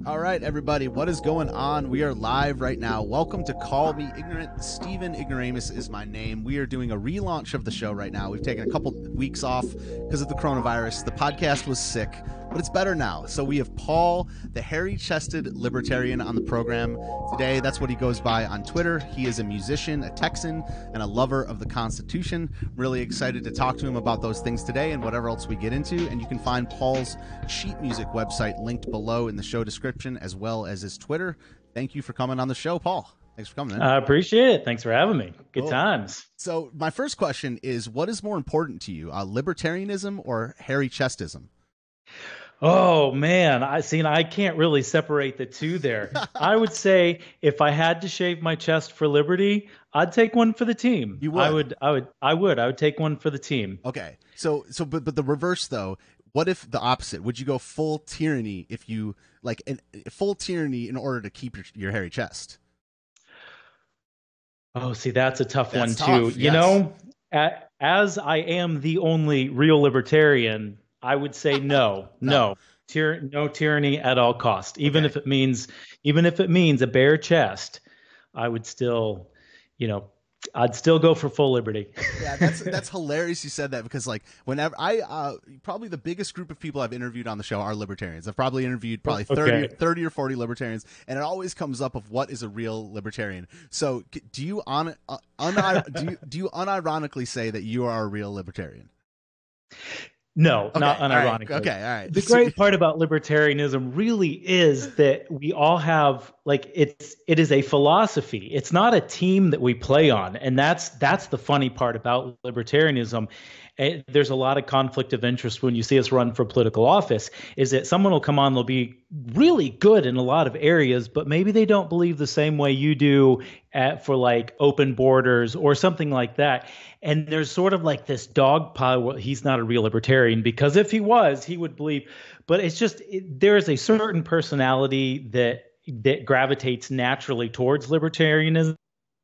All right, everybody, what is going on? We are live right now. Welcome to Call Me Ignorant. Stephen Ignoramus is my name. We are doing a relaunch of the show right now. We've taken a couple weeks off because of the coronavirus. The podcast was sick, but it's better now. So we have Paul, the hairy-chested libertarian, on the program today. That's what he goes by on Twitter. He is a musician, a Texan, and a lover of the Constitution. I'm really excited to talk to him about those things today and whatever else we get into. And you can find Paul's sheet music website linked below in the show description, as well as his Twitter. Thank you for coming on the show, Paul. Thanks for coming in. I appreciate it. Thanks for having me. Good times. So my first question is, what is more important to you, libertarianism or hairy-chestism? Oh, man. I can't really separate the two there. I would say if I had to shave my chest for liberty, I'd take one for the team. You would? I would take one for the team. Okay. But the reverse, though. What if the opposite? Would you go full tyranny if you full tyranny in order to keep your hairy chest? Oh, see, that's a tough one tough, too. yes. You know, as I am the only real libertarian, I would say no. No tyranny at all cost. Even if it means a bare chest, I would still, I'd still go for full liberty. Yeah, that's hilarious you said that, because whenever probably the biggest group of people I've interviewed on the show are libertarians. I've probably interviewed 30 or 40 libertarians, and it always comes up of what is a real libertarian. So do you unironically say that you are a real libertarian? No, okay, not unironically. All right. The great part about libertarianism really is that we all have it is a philosophy. It's not a team that we play on, and that's the funny part about libertarianism. There's a lot of conflict of interest when you see us run for political office, is that someone will come on, they'll be really good in a lot of areas, but maybe they don't believe the same way you do for open borders or something like that. And there's sort of this dog pile. Well, he's not a real libertarian, because if he was, he would believe. But it's just there is a certain personality that gravitates naturally towards libertarianism.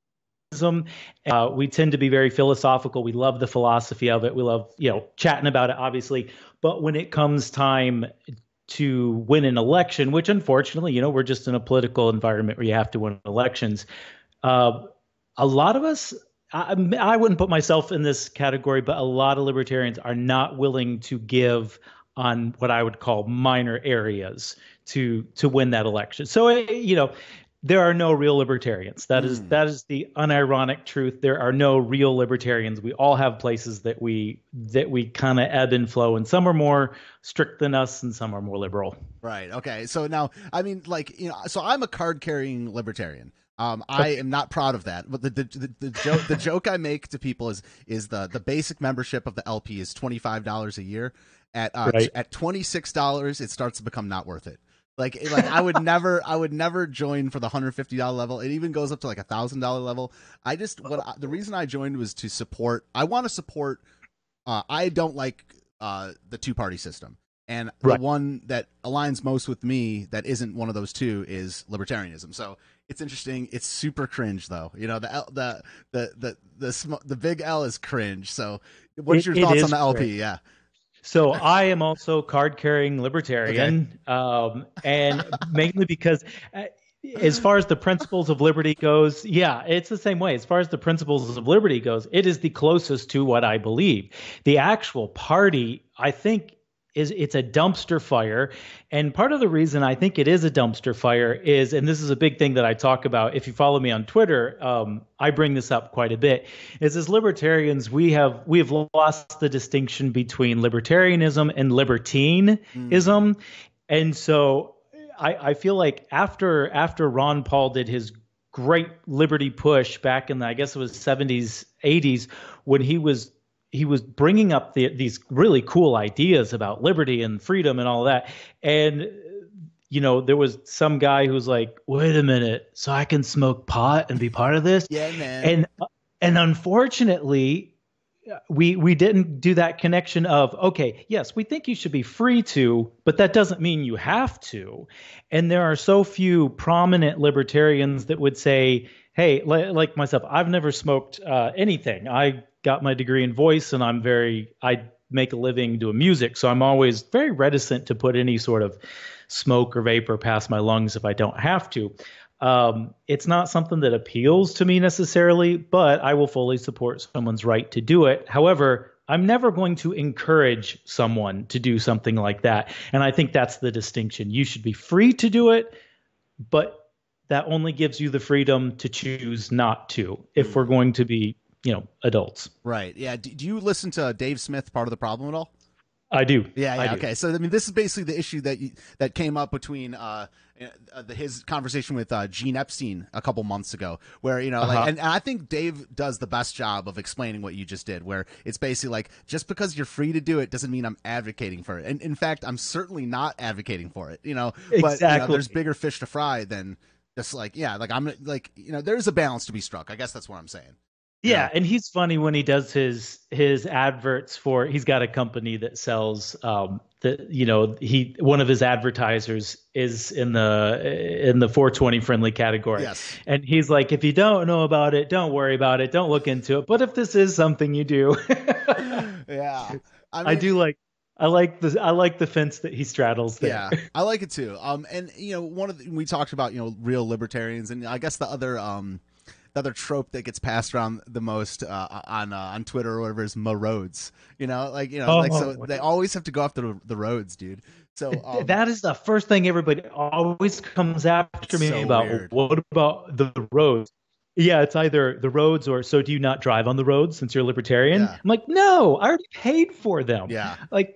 We tend to be very philosophical. We love the philosophy of it. We love, chatting about it, obviously. But when it comes time to win an election, which unfortunately, we're just in a political environment where you have to win elections. A lot of us, I wouldn't put myself in this category, but a lot of libertarians are not willing to give on what I would call minor areas to win that election. So, there are no real libertarians. That is the unironic truth. There are no real libertarians. We all have places that we kind of ebb and flow, and some are more strict than us, and some are more liberal. Right. Okay. So now, so I'm a card-carrying libertarian. I am not proud of that, but the joke I make to people is the basic membership of the LP is $25 a year. At $26, it starts to become not worth it. I would never join for the $150 level. It even goes up to $1,000 level. The reason I joined was to support. I want to support. I don't like the two-party system, and the one that aligns most with me that isn't one of those two is libertarianism. So it's interesting. It's super cringe, though. The big L is cringe. So what's your thoughts on the LP? Cringe. Yeah. So I am also card-carrying libertarian, and mainly because as far as the principles of liberty goes, yeah, it's the same way. As far as the principles of liberty goes, it is the closest to what I believe. The actual party, I think, it's a dumpster fire. And part of the reason I think it is a dumpster fire is, and this is a big thing that I talk about, if you follow me on Twitter, I bring this up quite a bit, is as libertarians, we have lost the distinction between libertarianism and libertinism. And so I feel like after Ron Paul did his great liberty push back in I guess it was 70s, 80s, when he was bringing up these really cool ideas about liberty and freedom and all that. And, there was some guy who was like, wait a minute, so I can smoke pot and be part of this? Yeah, man. And unfortunately, we didn't do that connection of, okay, yes, we think you should be free to, but that doesn't mean you have to. And there are so few prominent libertarians that would say, hey, like myself, I've never smoked anything. I got my degree in voice, and I make a living doing music. So I'm always very reticent to put any sort of smoke or vapor past my lungs if I don't have to. It's not something that appeals to me necessarily, but I will fully support someone's right to do it. However, I'm never going to encourage someone to do something like that. And I think that's the distinction. You should be free to do it, but that only gives you the freedom to choose not to if we're going to be, adults. Right. Yeah. Do you listen to Dave Smith, Part of the Problem, at all? I do. Yeah. I do. Okay. So, I mean, this is basically the issue that came up between his conversation with Gene Epstein a couple months ago, where, and I think Dave does the best job of explaining what you just did, where it's basically like, just because you're free to do it doesn't mean I'm advocating for it. And in fact, I'm certainly not advocating for it, but there's bigger fish to fry than just there's a balance to be struck. I guess that's what I'm saying. Yeah, and he's funny when he does his adverts for. He's got a company that sells. One of his advertisers is in the 420 friendly category. Yes, and he's like, if you don't know about it, don't worry about it, don't look into it. But if this is something you do, yeah, I do like. I like the fence that he straddles there. Yeah, I like it too. And we talked about real libertarians, and I guess the other trope that gets passed around the most on Twitter or whatever is Mo Rhodes. They always have to go after the roads, dude. So that is the first thing everybody always comes after me about. Weird. What about the roads? Yeah, it's either the roads or so do you not drive on the roads since you're a libertarian? Yeah. I'm like, no, I already paid for them. Yeah.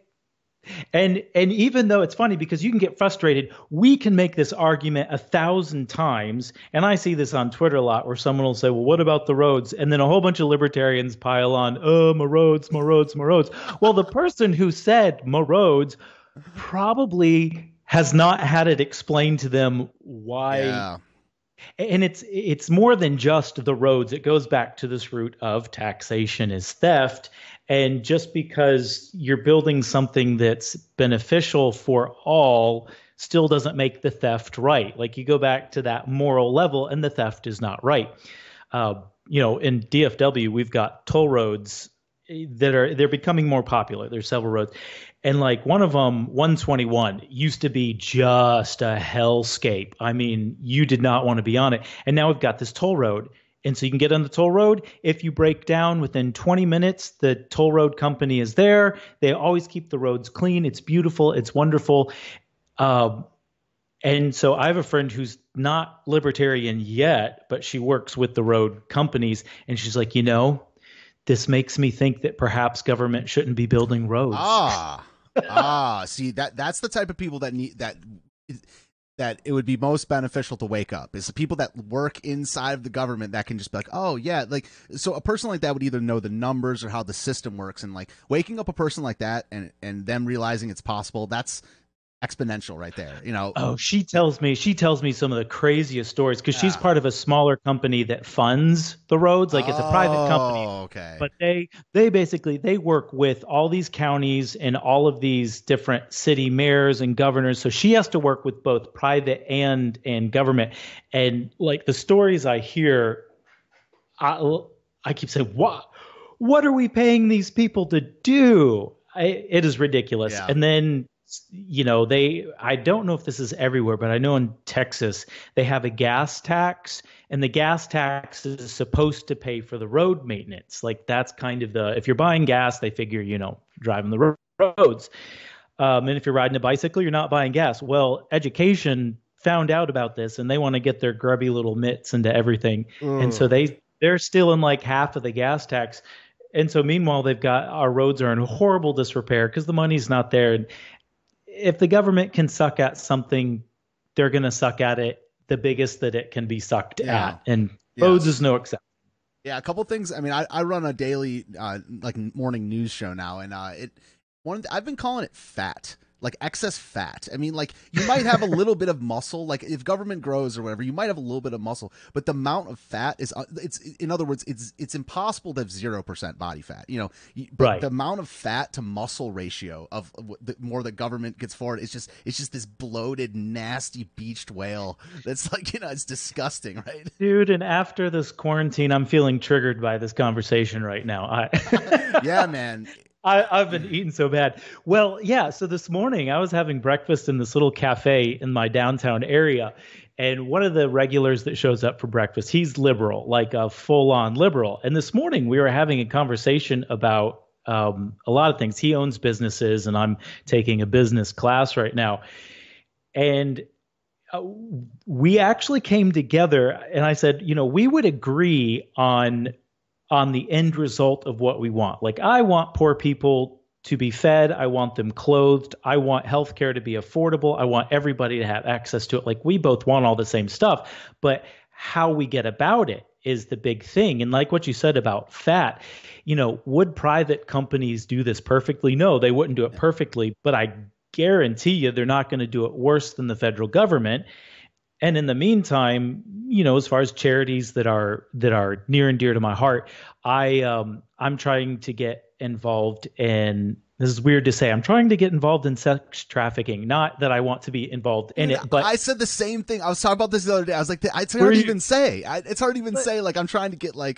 And even though it's funny because you can get frustrated, we can make this argument 1,000 times. And I see this on Twitter a lot where someone will say, well, what about the roads? And then a whole bunch of libertarians pile on, my roads, my roads, my roads. Well, the person who said my roads probably has not had it explained to them why. Yeah. And it's more than just the roads. It goes back to this root of taxation is theft. And just because you're building something that's beneficial for all still doesn't make the theft right. Like you go back to that moral level and the theft is not right. In DFW, we've got toll roads they're becoming more popular. There's several roads. And like one of them, 121, used to be just a hellscape. I mean, you did not want to be on it. And now we've got this toll road. And so you can get on the toll road. If you break down within 20 minutes, the toll road company is there. They always keep the roads clean. It's beautiful. It's wonderful. And so I have a friend who's not libertarian yet, but she works with the road companies. And she's like, this makes me think that perhaps government shouldn't be building roads. See, that's the type of people that need that it would be most beneficial to wake up. Is the people that work inside of the government that can just be like, oh yeah, so a person like that would either know the numbers or how the system works, and like waking up a person like that and them realizing it's possible, that's exponential right there. Oh, she tells me some of the craziest stories because she's part of a smaller company that funds the roads. Like it's a private company. Okay. But they basically work with all these counties and all of these different city mayors and governors. So she has to work with both private and government. And like the stories I hear, I keep saying, what are we paying these people to do? It is ridiculous. Yeah. And then I don't know if this is everywhere, but I know in Texas, they have a gas tax, and the gas tax is supposed to pay for the road maintenance. Like that's kind of if you're buying gas, they figure, driving the roads. And if you're riding a bicycle, you're not buying gas. Well, education found out about this and they want to get their grubby little mitts into everything. And so they're still in like half of the gas tax. And so meanwhile, they've got our roads are in horrible disrepair because the money's not there. And if the government can suck at something, they're going to suck at it the biggest that it can be sucked at. And roads is no exception. Yeah, a couple things. I mean, I run a daily morning news show now, and I've been calling it fat. Like excess fat. I mean, like you might have a little bit of muscle, like if government grows or whatever, you might have a little bit of muscle, but the amount of fat is, in other words, it's impossible to have 0% body fat, right. The amount of fat to muscle ratio of the more the government gets forward, it's just this bloated, nasty beached whale. That's like, it's disgusting, right? Dude. And after this quarantine, I'm feeling triggered by this conversation right now. Yeah, man. I've been eating so bad. Well, yeah. So this morning I was having breakfast in this little cafe in my downtown area. And one of the regulars that shows up for breakfast, he's liberal, like a full on liberal. And this morning we were having a conversation about a lot of things. He owns businesses, and I'm taking a business class right now. And we actually came together, and I said, we would agree on the end result of what we want. Like, I want poor people to be fed. I want them clothed. I want healthcare to be affordable. I want everybody to have access to it. Like, we both want all the same stuff, but how we get about it is the big thing. And like what you said about fat, would private companies do this perfectly? No, they wouldn't do it perfectly, but I guarantee you they're not going to do it worse than the federal government. And in the meantime, as far as charities that are near and dear to my heart, I'm trying to get involved in. This is weird to say. I'm trying to get involved in sex trafficking. Not that I want to be involved in it, but I said the same thing. I was talking about this the other day. I was like, it's hard to even say. It's hard to even say. Like, I'm trying to get like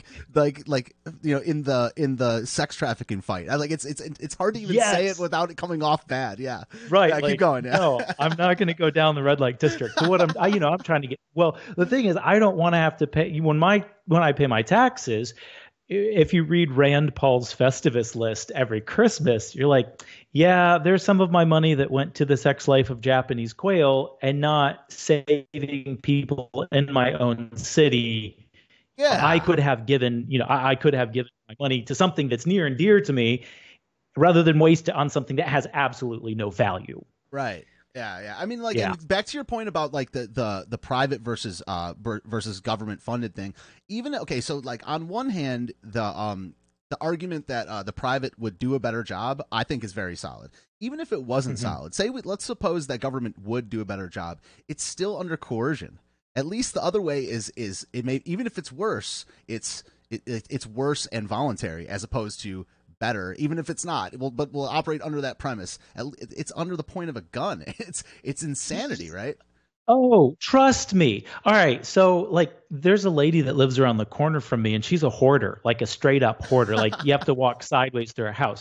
in the sex trafficking fight. It's hard to even say it without it coming off bad. Yeah, right. Yeah, keep going. Yeah. No, I'm not going to go down the red light district. So what I'm trying to get. Well, the thing is, I don't want to have to pay when I pay my taxes. If you read Rand Paul's Festivus list every Christmas, you're like, yeah, there's some of my money that went to the sex life of Japanese quail and not saving people in my own city. Yeah. I could have given my money to something that's near and dear to me rather than waste it on something that has absolutely no value. Right. Yeah. I mean, and back to your point about like the private versus government funded thing. So like on one hand, the argument that the private would do a better job, I think is very solid. Even if it wasn't solid, let's suppose that government would do a better job, it's still under coercion. At least the other way is it may, even if it's worse, it's worse and voluntary as opposed to better, even if it's not. But we'll operate under that premise. It's under the point of a gun. It's insanity, right? Oh, trust me. All right. So, like, there's a lady that lives around the corner from me, and she's a hoarder, like a straight up hoarder. Like, you have to walk sideways through her house.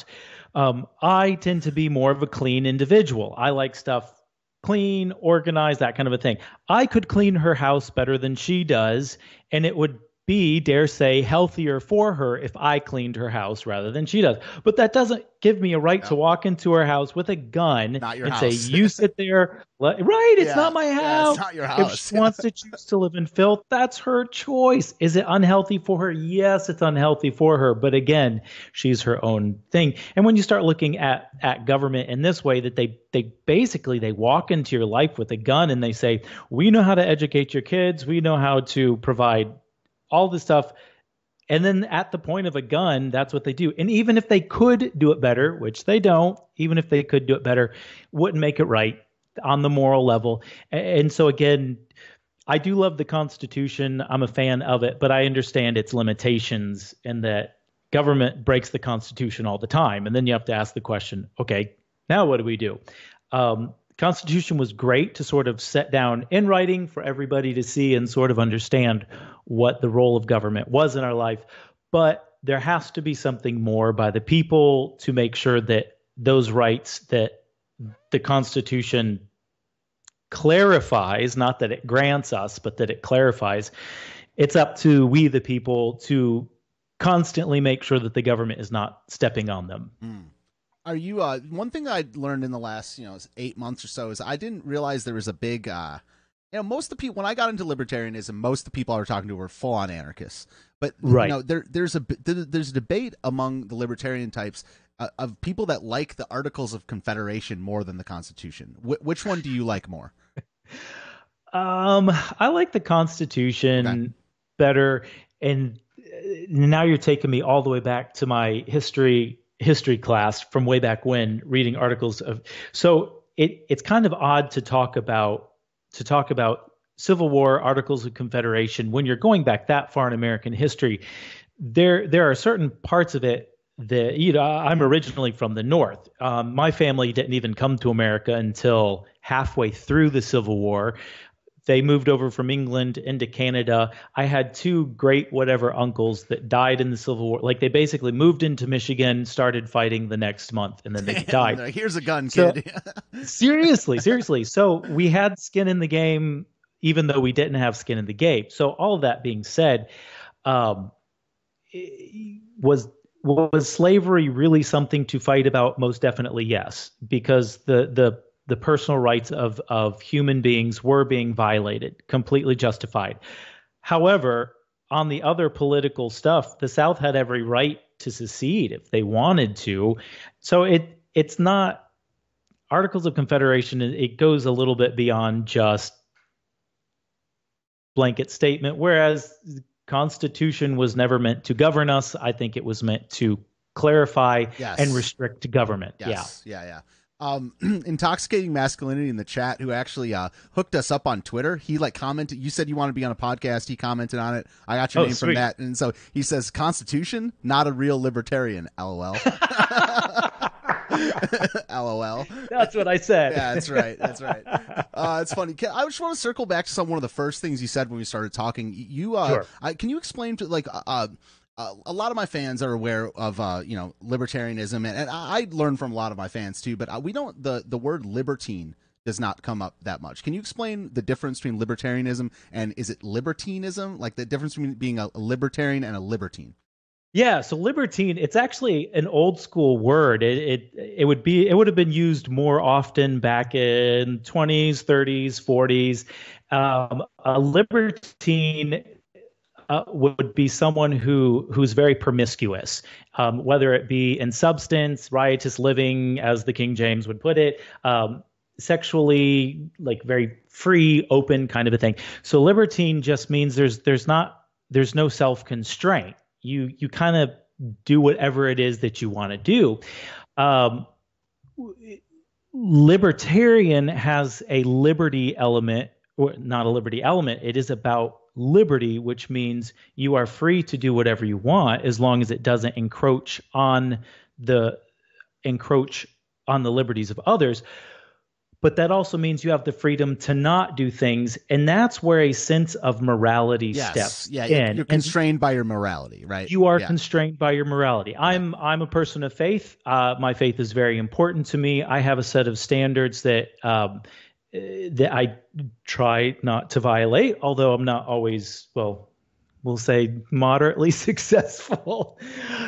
I tend to be more of a clean individual. I like stuff clean, organized, that kind of a thing. I could clean her house better than she does, and it would be, dare say, healthier for her if I cleaned her house rather than she does. But that doesn't give me a right to walk into her house with a gun and say, you sit there. Right, it's not my house. Yeah, it's not your house. If she wants to choose to live in filth, that's her choice. Is it unhealthy for her? Yes, it's unhealthy for her. But again, she's her own thing. And when you start looking at government in this way, that they basically walk into your life with a gun and they say, we know how to educate your kids. We know how to provide all this stuff. And then at the point of a gun, that's what they do. And even if they could do it better, which they don't, even if they could do it better, wouldn't make it right on the moral level. And so again, I do love the Constitution. I'm a fan of it, but I understand its limitations in that government breaks the Constitution all the time. And then you have to ask the question, okay, now what do we do? Constitution was great to sort of set down in writing for everybody to see and sort of understand what the role of government was in our life. But there has to be something more by the people to make sure that those rights that the Constitution clarifies, not that it grants us, but that it clarifies, it's up to we, the people, to constantly make sure that the government is not stepping on them. Are you one thing I learned in the last 8 months or so is I didn't realize there was a big most of the people, when I got into libertarianism, most of the people I were talking to were full on anarchists. But there's a debate among the libertarian types of people that like the Articles of Confederation more than the Constitution. Which one do you like more? I like the Constitution better, and now you're taking me all the way back to my history class from way back when, reading articles of. So it's kind of odd to talk about Civil War, Articles of Confederation when you're going back that far in American history. There are certain parts of it that I'm originally from the North. My family didn't even come to America until halfway through the Civil War. they moved over from England into Canada. I had two great whatever uncles that died in the Civil War. Like they basically moved into Michigan, started fighting the next month, and then they died. Here's a gun, kid. Seriously. So we had skin in the game, even though we didn't have skin in the game. So all of that being said, was slavery really something to fight about? Most definitely, yes, because the personal rights of human beings were being violated, completely justified. However, on the other political stuff, the South had every right to secede if they wanted to. So it's not Articles of Confederation. It goes a little bit beyond just blanket statement, whereas Constitution was never meant to govern us. I think it was meant to clarify and restrict government. Yes. Yeah. Intoxicating Masculinity in the chat, who actually hooked us up on Twitter. He commented. You said you want to be on a podcast. He commented on it. I got your name from that, and so he says, "Constitution, not a real libertarian." LOL. LOL. That's what I said. Yeah, that's right. It's funny. I just want to circle back to one of the first things you said when we started talking. Sure. Can you explain to a lot of my fans are aware of libertarianism, and I learn from a lot of my fans too. But we don't the word libertine does not come up that much. Can you explain the difference between libertarianism and is it libertinism? Like the difference between being a libertarian and a libertine? Yeah, so libertine, it's actually an old school word. It would have been used more often back in 20s, 30s, 40s. A libertine would be someone who's very promiscuous, whether it be in substance, riotous living, as the King James would put it, sexually, like very free, open kind of a thing. So libertine just means there's no self-constraint. You kind of do whatever it is that you want to do. Libertarian has a liberty element, or not a liberty element. It is about liberty, which means you are free to do whatever you want as long as it doesn't encroach on the liberties of others. But that also means you have the freedom to not do things, and that's where a sense of morality steps in. You're constrained by your morality, right? You are constrained by your morality. I'm a person of faith. My faith is very important to me. I have a set of standards that I try not to violate, although I'm not always, well, we'll say moderately successful.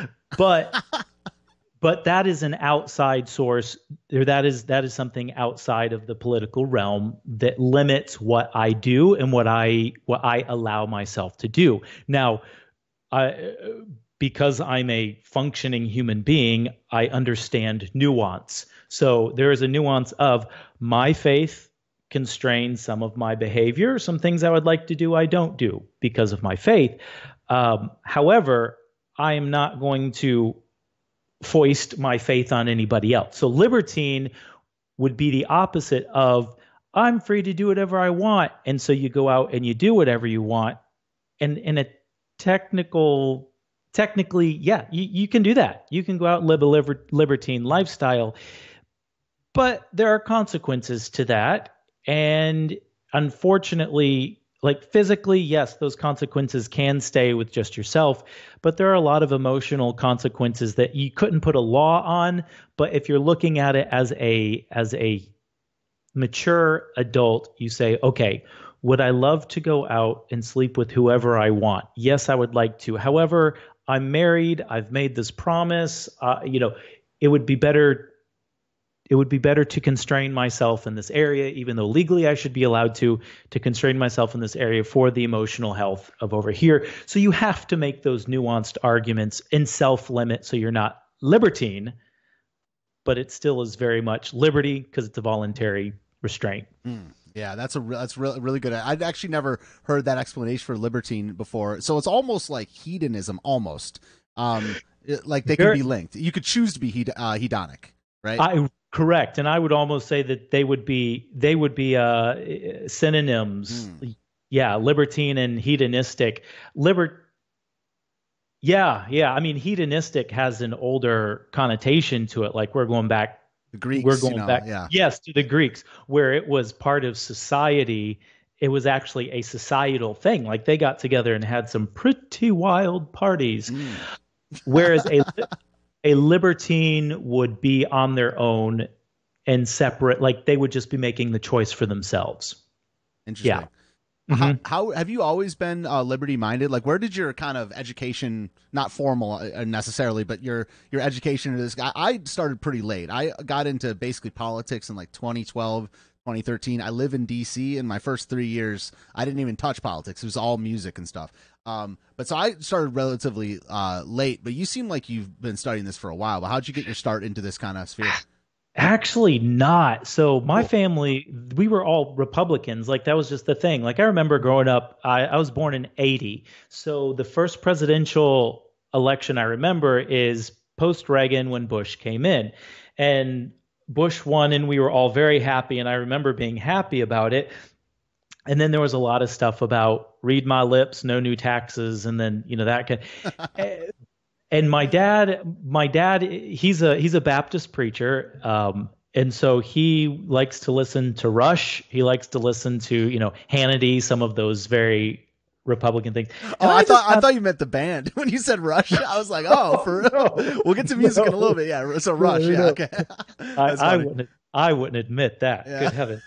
But that is an outside source, or that is something outside of the political realm that limits what I do and what I allow myself to do. Now, because I'm a functioning human being, I understand nuance. So there is a nuance of my faith constrains some of my behavior. Some things I would like to do, I don't do because of my faith. However, I am not going to foist my faith on anybody else. So libertine would be the opposite of I'm free to do whatever I want. And so you go out and you do whatever you want. And in a technically, yeah, you can do that. You can go out and live a libertine lifestyle, but there are consequences to that. And unfortunately, like physically, yes, those consequences can stay with just yourself, but there are a lot of emotional consequences that you couldn't put a law on. But if you're looking at it as a mature adult, you say, okay, would I love to go out and sleep with whoever I want? Yes, I would like to. However, I'm married. I've made this promise. It would be better to constrain myself in this area, even though legally I should be allowed to constrain myself in this area for the emotional health of over here. So you have to make those nuanced arguments in self-limit so you're not libertine, but it still is very much liberty because it's a voluntary restraint. Yeah, that's really good. I'd actually never heard that explanation for libertine before. So it's almost like hedonism, almost. Like they can be linked. You could choose to be hedonic, right? Correct, and I would almost say that they would be synonyms. Yeah, libertine and hedonistic. Yeah. I mean, hedonistic has an older connotation to it. Like we're going back. The Greeks. We're going back. Yeah. Yes, to the Greeks, where it was part of society. it was actually a societal thing. Like they got together and had some pretty wild parties. Mm. Whereas a libertine would be on their own and separate, like they would just be making the choice for themselves. Interesting. Yeah. Mm-hmm. How have you always been liberty minded? Like, where did your kind of education, not formal necessarily, but your education is? I started pretty late. I got into basically politics in like 2012, 2013. I live in DC, and my first 3 years, I didn't even touch politics. It was all music and stuff. But so I started relatively late. But you seem like you've been studying this for a while. But how'd you get your start into this kind of sphere? Actually, not. So my family, we were all Republicans. Like that was just the thing. Like I remember growing up, I was born in 80. So the first presidential election I remember is post Reagan when Bush came in. And Bush won and we were all very happy. And I remember being happy about it. And then there was a lot of stuff about read my lips, no new taxes, and then that kind. And my dad, he's a Baptist preacher, and so he likes to listen to Rush. He likes to listen to Hannity, some of those very Republican things. Oh, I thought you meant the band when you said Rush. I was like, oh, for real. We'll get to music in a little bit. Yeah, so Rush. Yeah, okay. I wouldn't admit that. Yeah. Good heavens.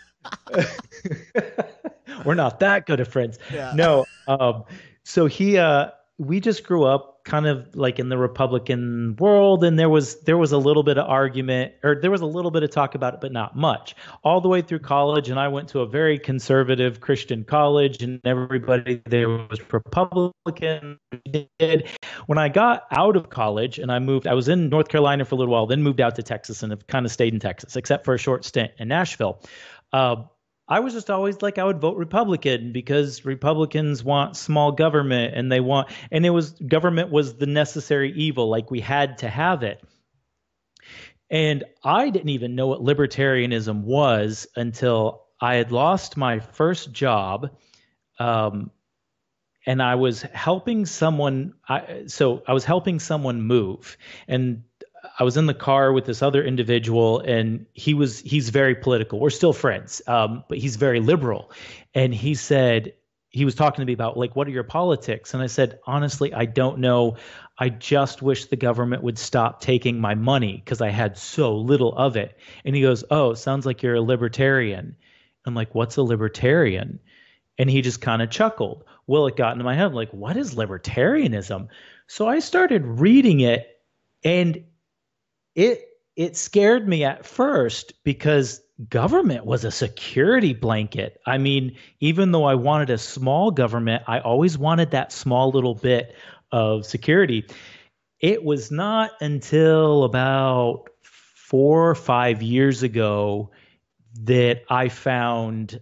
We're not that good of friends. Yeah. No. So we just grew up kind of like in the Republican world, and there was a little bit of argument, or there was a little bit of talk about it, but not much, all the way through college. And I went to a very conservative Christian college, and everybody there was Republican. When I got out of college and I was in North Carolina for a little while, then moved out to Texas and have kind of stayed in Texas, except for a short stint in Nashville. I was just always like, I would vote Republican because Republicans want small government and government was the necessary evil. Like we had to have it. And I didn't even know what libertarianism was until I had lost my first job. And I was helping someone. I was helping someone move, and I was in the car with this other individual, and he's very political. We're still friends, but he's very liberal. And he was talking to me about like, what are your politics? And I said, honestly, I don't know. I just wish the government would stop taking my money because I had so little of it. And he goes, oh, sounds like you're a libertarian. I'm like, what's a libertarian? And he just kind of chuckled. Well, it got into my head, like, what is libertarianism? So I started reading it, and it scared me at first because government was a security blanket. I mean, even though I wanted a small government, I always wanted that small little bit of security. It was not until about 4 or 5 years ago that I found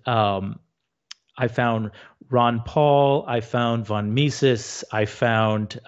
Ron Paul, I found von Mises, I found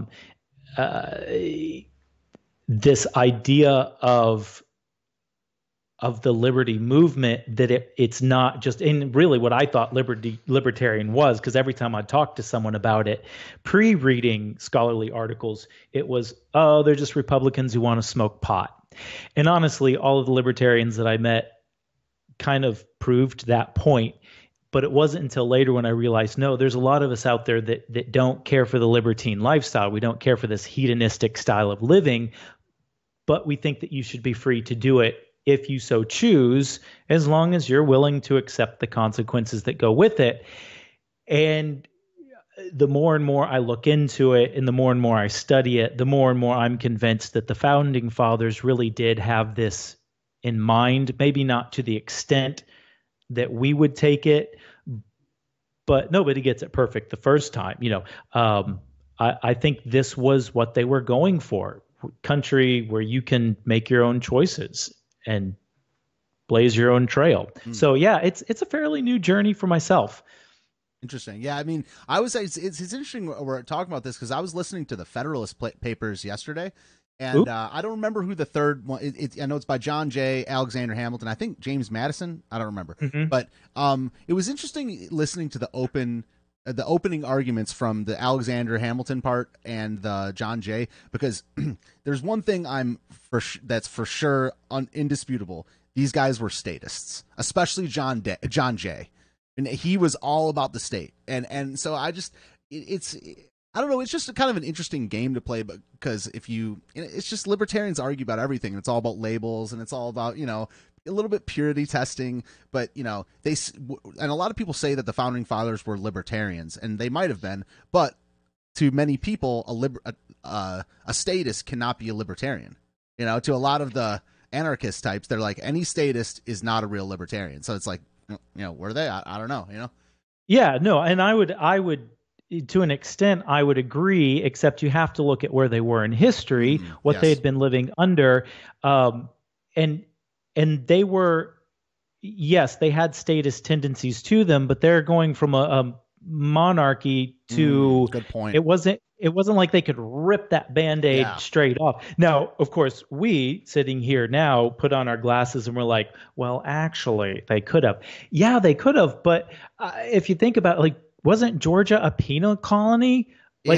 this idea of the liberty movement, that it's not just in really what I thought libertarian was, because every time I talked to someone about it, pre-reading scholarly articles, it was, oh, they're just Republicans who want to smoke pot. And honestly, all of the libertarians that I met kind of proved that point. But it wasn't until later when I realized, no, there's a lot of us out there that don't care for the libertine lifestyle. We don't care for this hedonistic style of living, but we think that you should be free to do it if you so choose, as long as you're willing to accept the consequences that go with it. And the more and more I look into it and the more and more I study it, the more and more I'm convinced that the founding fathers really did have this in mind, maybe not to the extent that we would take it, but nobody gets it perfect the first time. I think this was what they were going for. Country where you can make your own choices and blaze your own trail. So yeah, it's a fairly new journey for myself. Interesting. Yeah, I mean, it's interesting we're talking about this because I was listening to the Federalist Papers yesterday, and I don't remember who the third one. I know it's by John Jay, Alexander Hamilton. I think James Madison. I don't remember, but it was interesting listening to the opening arguments from the Alexander Hamilton part and the John Jay, because there's one thing that's for sure indisputable. These guys were statists, especially John Jay. and he was all about the state. And so it's I don't know, it's just kind of an interesting game to play, because it's just libertarians argue about everything, and it's all about labels, and it's all about, a little bit purity testing. But and a lot of people say that the founding fathers were libertarians, and they might have been, but to many people, a statist cannot be a libertarian. To a lot of the anarchist types, they're like, any statist is not a real libertarian. So it's like, were they? I don't know. Yeah, no, and I would, to an extent, I would agree, except you have to look at where they were in history, what they had been living under. And they were, yes, they had statist tendencies to them, but they're going from a monarchy to, good point. It wasn't like they could rip that Band-Aid straight off. Now, of course, we sitting here now put on our glasses and we're like, well, actually, they could have. Yeah, they could have. But if you think about it, like, wasn't Georgia a penal colony? Like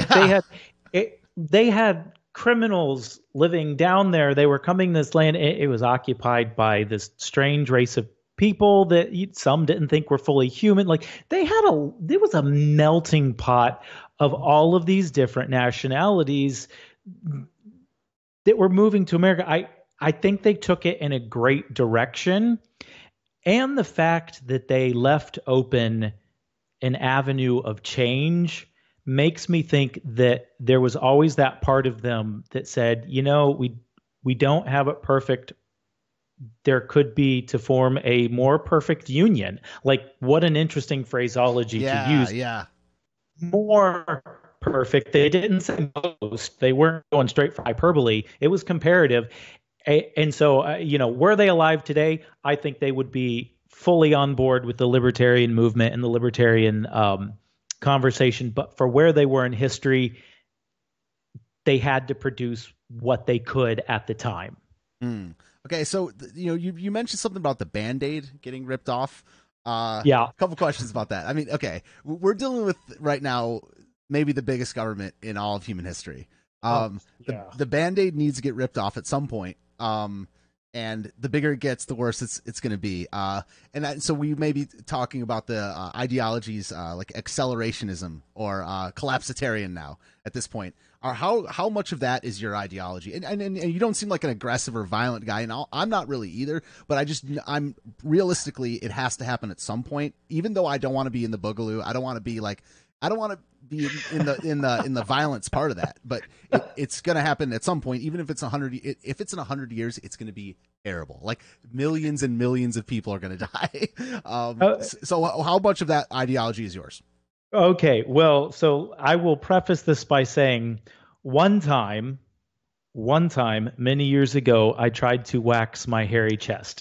they had criminals living down there. They were coming to this land. It was occupied by this strange race of people that some didn't think were fully human. Like there was a melting pot of all of these different nationalities that were moving to America. I think they took it in a great direction. And the fact that they left open an avenue of change makes me think that there was always that part of them that said, we don't have it perfect. There could be to form a more perfect union. Like, what an interesting phraseology to use. Yeah. More perfect. They didn't say most. They weren't going straight for hyperbole. It was comparative. And so, were they alive today? I think they would be fully on board with the libertarian movement and the libertarian conversation. But for where they were in history, they had to produce what they could at the time. Okay, so you mentioned something about the Band-Aid getting ripped off. A couple questions about that. I mean, okay, we're dealing with right now maybe the biggest government in all of human history. The Band-Aid needs to get ripped off at some point. And the bigger it gets, the worse it's going to be. So we may be talking about the ideologies like accelerationism or collapsitarian now at this point. How much of that is your ideology? And you don't seem like an aggressive or violent guy, and I'm not really either. But I'm realistically, it has to happen at some point. Even though I don't want to be in the boogaloo, I don't want to be in the violence part of that, but it's going to happen at some point. Even if it's 100, if it's in 100 years, it's going to be terrible. Like millions and millions of people are going to die. So how much of that ideology is yours? Okay, well, so I will preface this by saying one time many years ago, I tried to wax my hairy chest.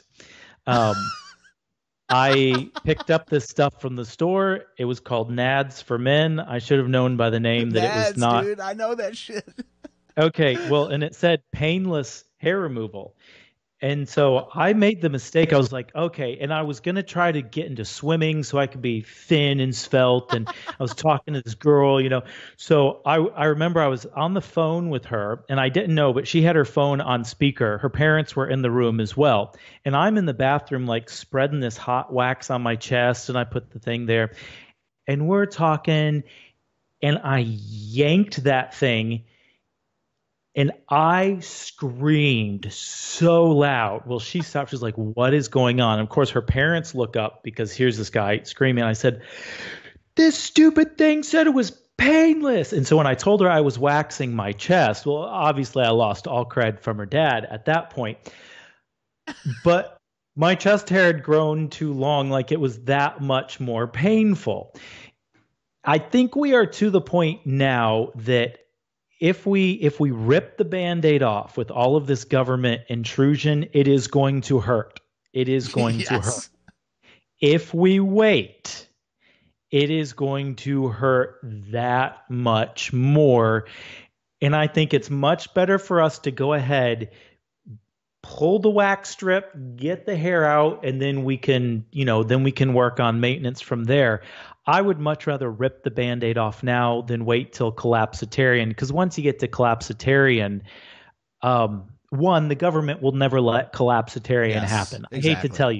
I picked up this stuff from the store. It was called Nads for Men. I should have known by the name that it was not. Dude, I know that shit. Okay, well, and it said painless hair removal. And so I made the mistake. I was like, okay. And I was going to try to get into swimming so I could be thin and svelte. And I was talking to this girl, So I remember I was on the phone with her, and I didn't know, but she had her phone on speaker. Her parents were in the room as well. And I'm in the bathroom, like spreading this hot wax on my chest, and I put the thing there. And we're talking, and I yanked that thing. And I screamed so loud. Well, she stopped. She's like, what is going on? And of course, her parents look up because here's this guy screaming. I said, this stupid thing said it was painless. And so when I told her I was waxing my chest, well, obviously I lost all cred from her dad at that point. But my chest hair had grown too long, like it was that much more painful. I think we are to the point now that if we rip the Band-Aid off with all of this government intrusion, it is going to hurt. It is going to hurt. If we wait, it is going to hurt that much more. And I think it's much better for us to go ahead, pull the wax strip, get the hair out, and then we can work on maintenance from there. I would much rather rip the Band-Aid off now than wait till collapsitarian, because once you get to collapsitarian, one, the government will never let collapsitarian happen. I hate to tell you.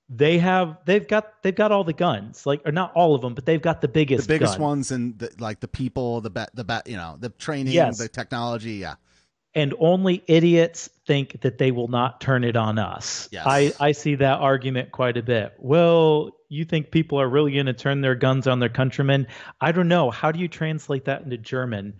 they've got all the guns, like, or not all of them, but they've got the The biggest biggest guns. ones, and like the people, the training, the Yes. technology. Yeah. And only idiots think that they will not turn it on us. Yes. I see that argument quite a bit. Well, you think people are really going to turn their guns on their countrymen? I don't know. How do you translate that into German?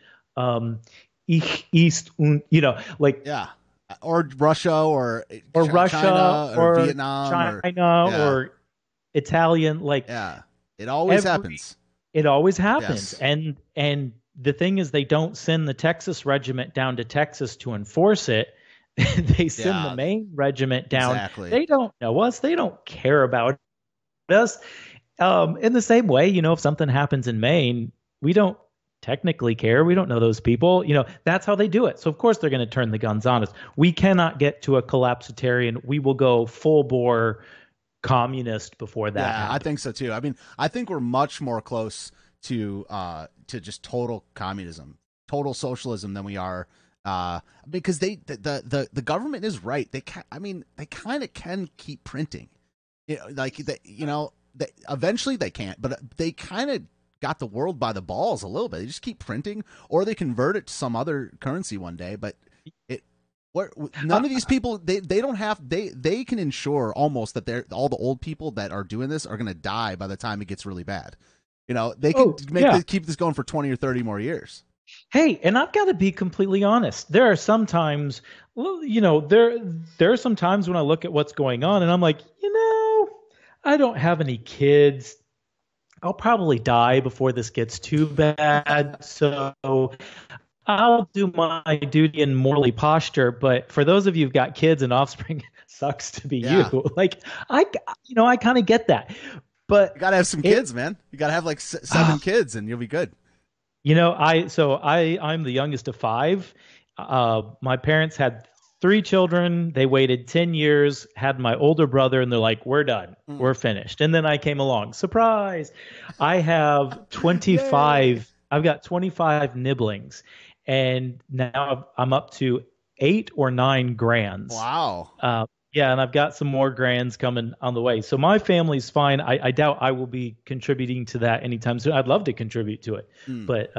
Ich ist und, like, Yeah. Or Russia, or or Russia China, or or Vietnam, or China yeah, or Italian, like yeah. It always every happens. it always happens. Yes. And the thing is, they don't send the Texas regiment down to Texas to enforce it. They send the Yeah. Maine regiment down. Exactly. They don't know us. They don't care about us. In the same way, if something happens in Maine, we don't technically care. We don't know those people. That's how they do it. So of course they're going to turn the guns on us. We cannot get to a collapsitarian. We will go full bore communist before that Yeah, I happens. think so too. I mean, I think we're much more close to just total communism, total socialism than we are because the government is right. They can, I mean, they kind of can keep printing. Like they, eventually they can't, but they kind of got the world by the balls a little bit. They just keep printing, or they convert it to some other currency one day. But it, what, none of these people, they don't have, they can ensure almost that they're all the old people that are doing this are going to die by the time it gets really bad. They can Oh, yeah. keep this going for 20 or 30 more years. Hey, and I've got to be completely honest. There are some times, well, there are some times when I look at what's going on and I'm like, I don't have any kids. I'll probably die before this gets too bad. So I'll do my duty in morally posture. But for those of you who've got kids and offspring, sucks to be Yeah. you. Like I, I kind of get that. But You got to have some it, kids, man. You got to have like seven kids and you'll be good. I'm the youngest of five. My parents had three children. They waited 10 years, had my older brother, and they're like, we're done. Mm. We're finished. And then I came along. Surprise. I have Yay. 25. I've got 25 nibblings. And now I'm up to 8 or 9 grands. Wow. Yeah, and I've got some more grands coming on the way. So my family's fine. I doubt I will be contributing to that anytime soon. I'd love to contribute to it, Mm. but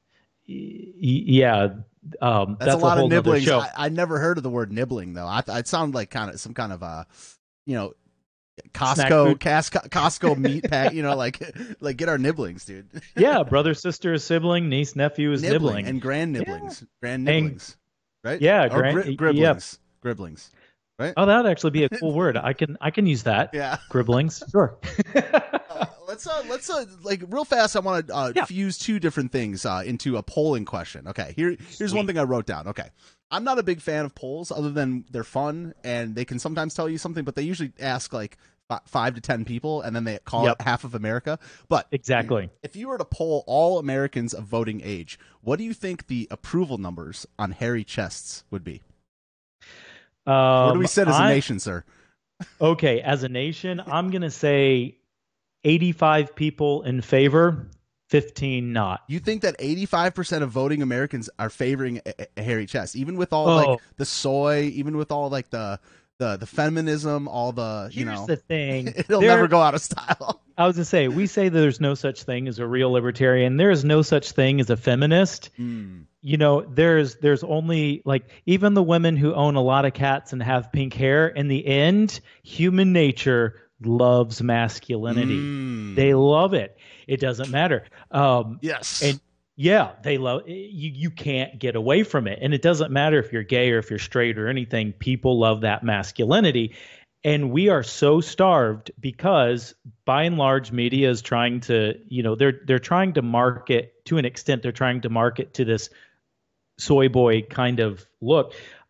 yeah, That's a that's a lot of whole nother nibblings. show. I never heard of the word nibbling though. It sounded like kind of some kind of you know, Snack food. Costco meat pack. Like get our nibblings, dude. Yeah, brother, sister, sibling, niece, nephew is nibbling. And grand nibblings, grand nibblings, right? Yeah, Or yeah. gribblings, right? Oh, that would actually be a cool word. I can use that. Yeah. Gribblings. Sure. Let's like real fast. I want to Yeah. fuse two different things into a polling question. Okay, here's one thing I wrote down. Okay, I'm not a big fan of polls, other than they're fun and they can sometimes tell you something, but they usually ask like 5 to 10 people and then they call Yep. it half of America. But Exactly. if you were to poll all Americans of voting age, what do you think the approval numbers on hairy chests would be? Where do we sit as a nation, sir? Okay, as a nation, I'm gonna say 85 people in favor, 15 not. You think that 85% of voting Americans are favoring a hairy chest, even with all Oh, like the soy, even with all like the feminism, all the here's the thing. it'll never go out of style. I was gonna say, we say that there's no such thing as a real libertarian. There is no such thing as a feminist. Mm. There's only, like, even the women who own a lot of cats and have pink hair, in the end, human nature loves masculinity. Mm. They love it. It doesn't matter. Yes. And yeah, they love you. You can't get away from it. And it doesn't matter if you're gay or if you're straight or anything. People love that masculinity. And we are so starved because, by and large, media is trying to, they're trying to market, to an extent, they're trying to market to this soy boy kind of look.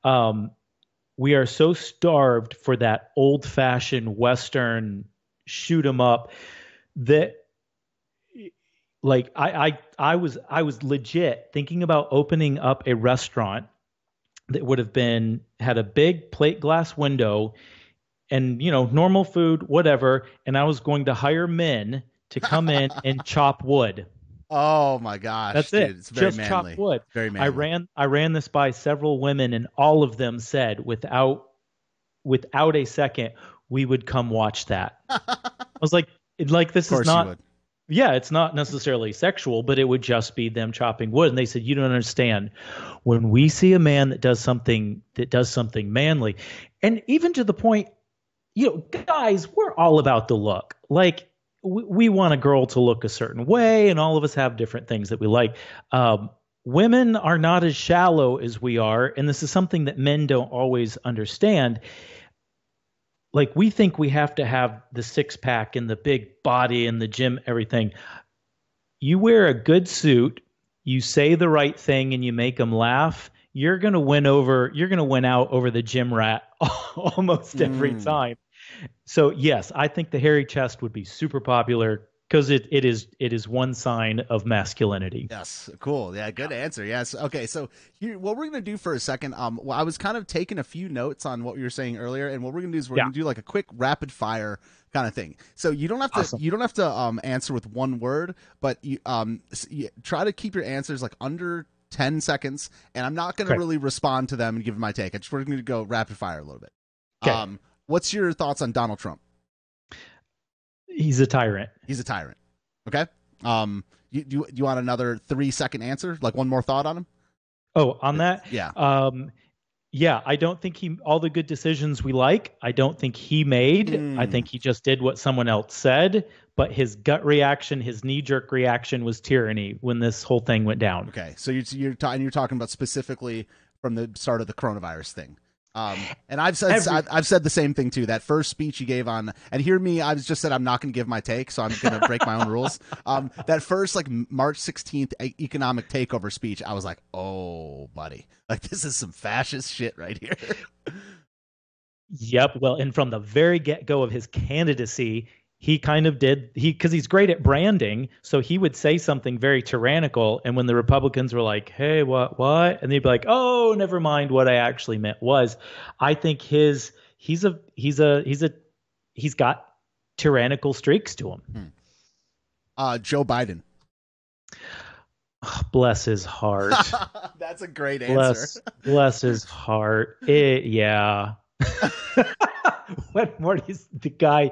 We are so starved for that old fashioned Western shoot 'em up that, like, I was legit thinking about opening up a restaurant that would have had a big plate glass window and, normal food, whatever. And I was going to hire men to come in and chop wood. Oh my gosh, That's dude, it. it's very Just manly. chop wood. Very manly. I ran this by several women, and all of them said, without a second, we would come watch that. I was like, this Of is course you not, would. yeah, it's not necessarily sexual, but it would just be them chopping wood. And they said, you don't understand. When we see a man that does something manly, and even to the point, guys, we're all about the look. Like we want a girl to look a certain way, and all of us have different things that we like. Women are not as shallow as we are, and this is something that men don't always understand. Like we think we have to have the six pack and the big body and the gym, everything. You wear a good suit, you say the right thing, and you make them laugh. You're gonna win out over the gym rat almost every time. So yes, I think the hairy chest would be super popular because it is one sign of masculinity. Yes, cool. Yeah, good answer. Yes. Okay, so here, what we're gonna do for a second, well, I was kind of taking a few notes on what you were saying earlier, and what we're gonna do is we're gonna do like a quick rapid fire kind of thing. So you don't have to answer with one word, but you try to keep your answers like under 10 seconds, and I'm not gonna really respond to them and give my take. We're gonna go rapid fire a little bit. Okay. What's your thoughts on Donald Trump? He's a tyrant. He's a tyrant. Okay. You want another 3-second answer? Like one more thought on him? Oh, on that? Yeah. Yeah, I don't think all the good decisions we like, I don't think he made. I think he just did what someone else said. But his gut reaction, his knee-jerk reaction was tyranny when this whole thing went down. Okay. So you're talking about specifically from the start of the coronavirus thing. And I've said the same thing too. That first speech he gave on, and hear me, I just said I'm not going to give my take, so I'm going to break my own rules. That first like March 16th economic takeover speech, I was like, oh, buddy, like this is some fascist shit right here. Yep. Well, and from the very get-go of his candidacy, he kind of did because he's great at branding. So he would say something very tyrannical. And when the Republicans were like, hey, what? And they'd be like, oh, never mind. What I actually meant was, I think he's got tyrannical streaks to him. Joe Biden. Oh, bless his heart. That's a great answer. Bless his heart. Yeah. What Morty's the guy,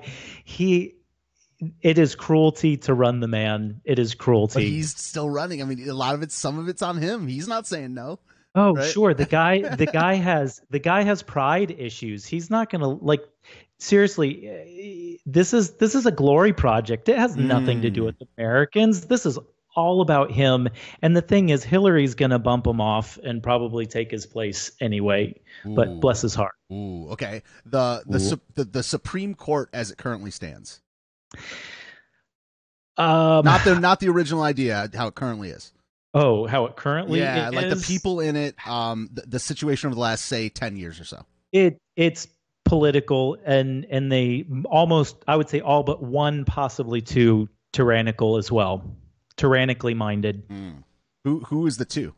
it is cruelty to run the man. It is cruelty. But he's still running. I mean, some of it's on him. He's not saying no. Oh, right? Sure. The guy has pride issues. He's not going to seriously. This is a glory project. It has nothing to do with Americans. This is all about him. And the thing is, Hillary's going to bump him off and probably take his place anyway. But bless his heart. Ooh, okay. The Supreme Court as it currently stands. Not the original idea, how it currently is. Oh, how it currently is? Yeah, like the people in it, the situation over the last, say, 10 years or so. It's political, and they almost, I would say all but one, possibly two, tyrannical as well. Tyrannically minded. Who is the two?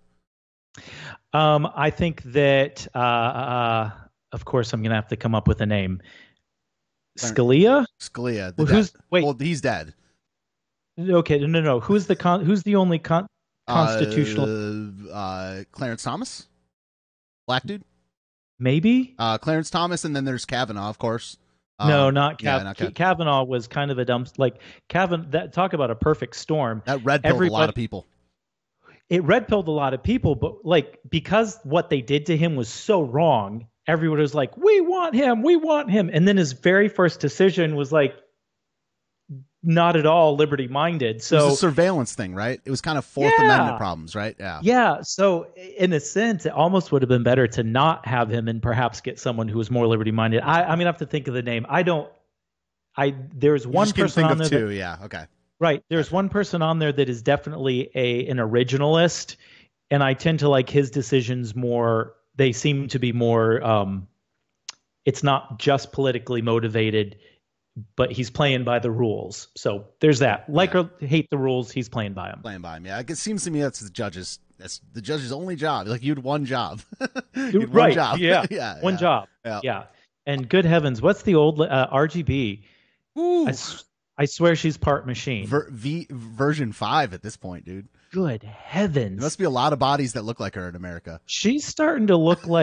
I think that, of course, I'm going to have to come up with a name. Scalia. Well, he's dead. Okay, no. Who's the only constitutional? Clarence Thomas, black dude. Maybe. Clarence Thomas, and then there's Kavanaugh, of course. No, not Kavanaugh. Kavanaugh was kind of a dumb, like Kavanaugh. That talk about a perfect storm. That red pilled a lot of people. It red pilled a lot of people, but like because what they did to him was so wrong, everyone was like, we want him. And then his very first decision was like, not at all liberty minded. So it was a surveillance thing, right? It was kind of Fourth Amendment problems, right? Yeah. Yeah. So in a sense, it almost would have been better to not have him and perhaps get someone who was more liberty minded. I mean, I have to think of the name. There's one person on there. Two. Yeah. Okay. Right. There's one person on there that is definitely an originalist, and I tend to like his decisions more. They seem to be more. It's not just politically motivated, but he's playing by the rules. So there's that. Like or hate the rules, he's playing by them. Yeah. It seems to me that's the judge's only job. Like you had one job. One job. Yeah. One job. Yeah. And good heavens, what's the old RGB? Ooh. I swear she's part machine. Version 5 at this point, dude. Good heavens. There must be a lot of bodies that look like her in America. She's starting to look like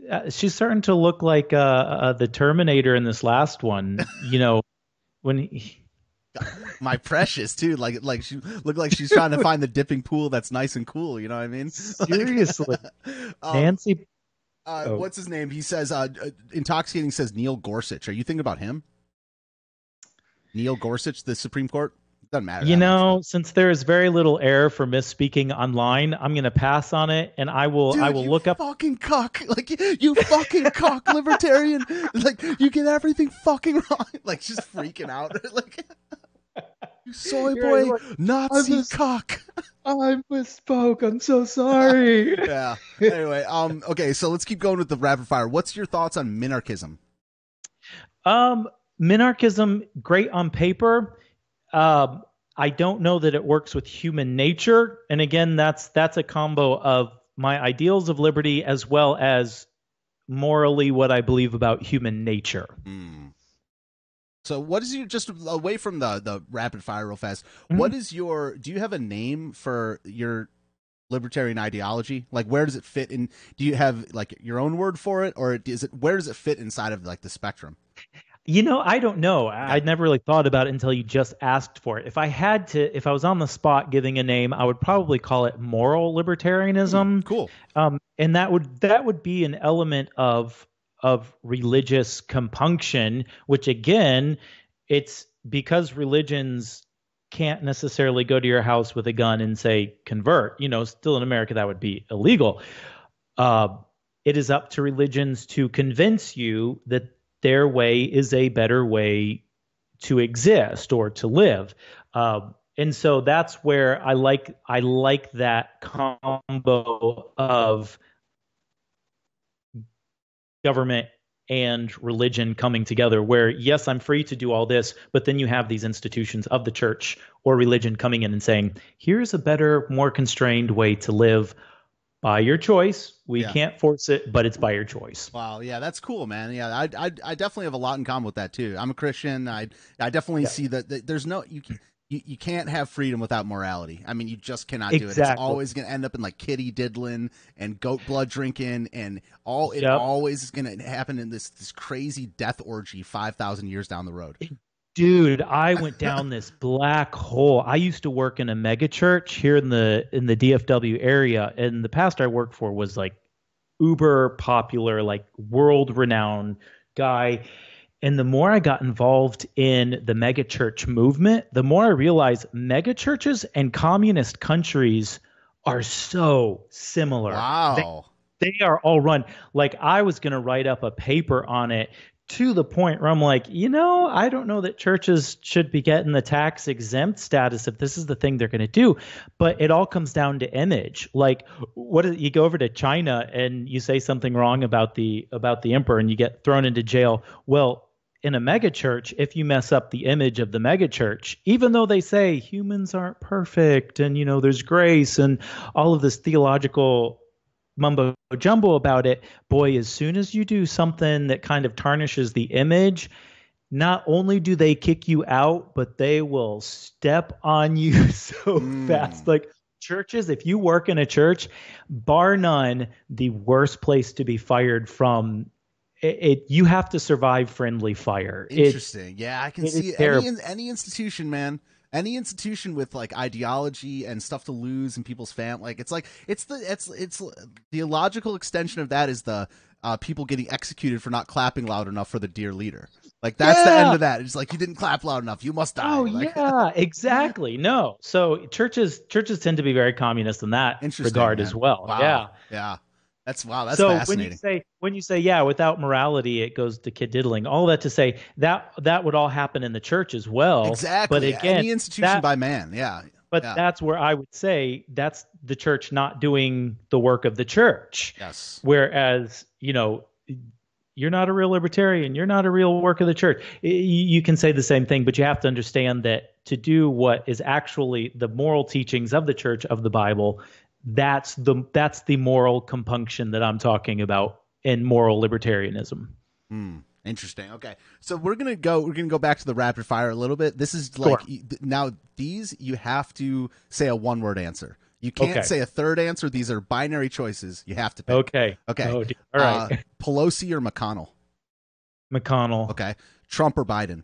she's starting to look like the Terminator in this last one. When My precious, too. Like she looked like she's trying to find the dipping pool that's nice and cool. You know what I mean? seriously, Um, Nancy. Oh, what's his name? He says, intoxicating says Neil Gorsuch. Are you thinking about him? Neil Gorsuch, the Supreme Court? Doesn't matter that much, but since there is very little air for misspeaking online, I'm going to pass on it, and I dude, will you look up. fucking cuck. Like, you fucking cuck libertarian. Like, you get everything fucking wrong. Like, she's freaking out. Like, you soy You're boy, right, Nazi cock. I misspoke. I'm so sorry. Yeah. Anyway, okay, so let's keep going with the rapid fire. What's your thoughts on minarchism? Um, Minarchism, great on paper. I don't know that it works with human nature. And again, that's a combo of my ideals of liberty as well as morally what I believe about human nature. Hmm. So what is your, just away from the rapid fire real fast, Mhm. what is your, do you have a name for your libertarian ideology? Like, where does it fit in? Do you have like your own word for it, or is it, where does it fit inside of like the spectrum? I don't know. Okay. I'd never really thought about it until you just asked for it. If I was on the spot giving a name, I would probably call it moral libertarianism. Cool. And that would be an element of religious compunction, which again, it's because religions can't necessarily go to your house with a gun and say convert. Still in America that would be illegal. Uh, it is up to religions to convince you that their way is a better way to exist or to live. And so that's where I like that combo of government and religion coming together where yes, I'm free to do all this, but then you have these institutions of the church or religion coming in and saying, here's a better, more constrained way to live by your choice. We Yeah. can't force it, but it's by your choice. Wow, yeah, that's cool, man. Yeah, I definitely have a lot in common with that too. I'm a Christian. I definitely Yeah, see that there's no you can't have freedom without morality. I mean, you just cannot do it. It's exactly. always going to end up in like kitty diddling and goat blood drinking, and all it Yep. always is going to happen in this crazy death orgy 5,000 years down the road. Dude, I went down this black hole. I used to work in a mega church here in the DFW area, and the pastor I worked for was like uber popular, like world renowned guy. And the more I got involved in the megachurch movement, the more I realized megachurches and communist countries are so similar. Wow. They are all run. Like I was going to write up a paper on it to the point where I'm like, I don't know that churches should be getting the tax exempt status if this is the thing they're going to do. But it all comes down to image. Like, you go over to China and you say something wrong about the emperor and you get thrown into jail. Well, in a megachurch, if you mess up the image of the megachurch, even though they say humans aren't perfect and there's grace and all of this theological mumbo jumbo about it, boy, as soon as you do something that kind of tarnishes the image, not only do they kick you out, but they will step on you so fast. Mm. Like churches, if you work in a church, bar none, the worst place to be fired from. You have to survive friendly fire. Interesting. Yeah, I can It is see terrible. any institution, man. Any institution with like ideology and stuff to lose and people's like it's the logical extension of that is the people getting executed for not clapping loud enough for the dear leader. Like that's the end Yeah. of that. It's like you didn't clap loud enough. You must die. Oh Like yeah, exactly. No. So churches tend to be very communist in that interesting, regard as man. well. Wow. Yeah. Yeah. That's So when you fascinating. say yeah, without morality, it goes to kid diddling. All that to say that would all happen in the church as well. But Exactly. again, Any institution that by man. Yeah. but Yeah. that's where I would say that's the church not doing the work of the church. Yes. Whereas, you're not a real libertarian. You're not a real work of the church. You can say the same thing, but you have to understand that to do what is actually the moral teachings of the church of the Bible, that's the moral compunction that I'm talking about in moral libertarianism. Hmm. Interesting. Okay, so we're gonna go back to the rapid fire a little bit. This is like Sure. now these you have to say a one word answer. You can't Okay. say a third answer. These are binary choices. You have to pick. Okay. Okay. Oh, dear. All right. Pelosi or McConnell? McConnell. Okay. Trump or Biden?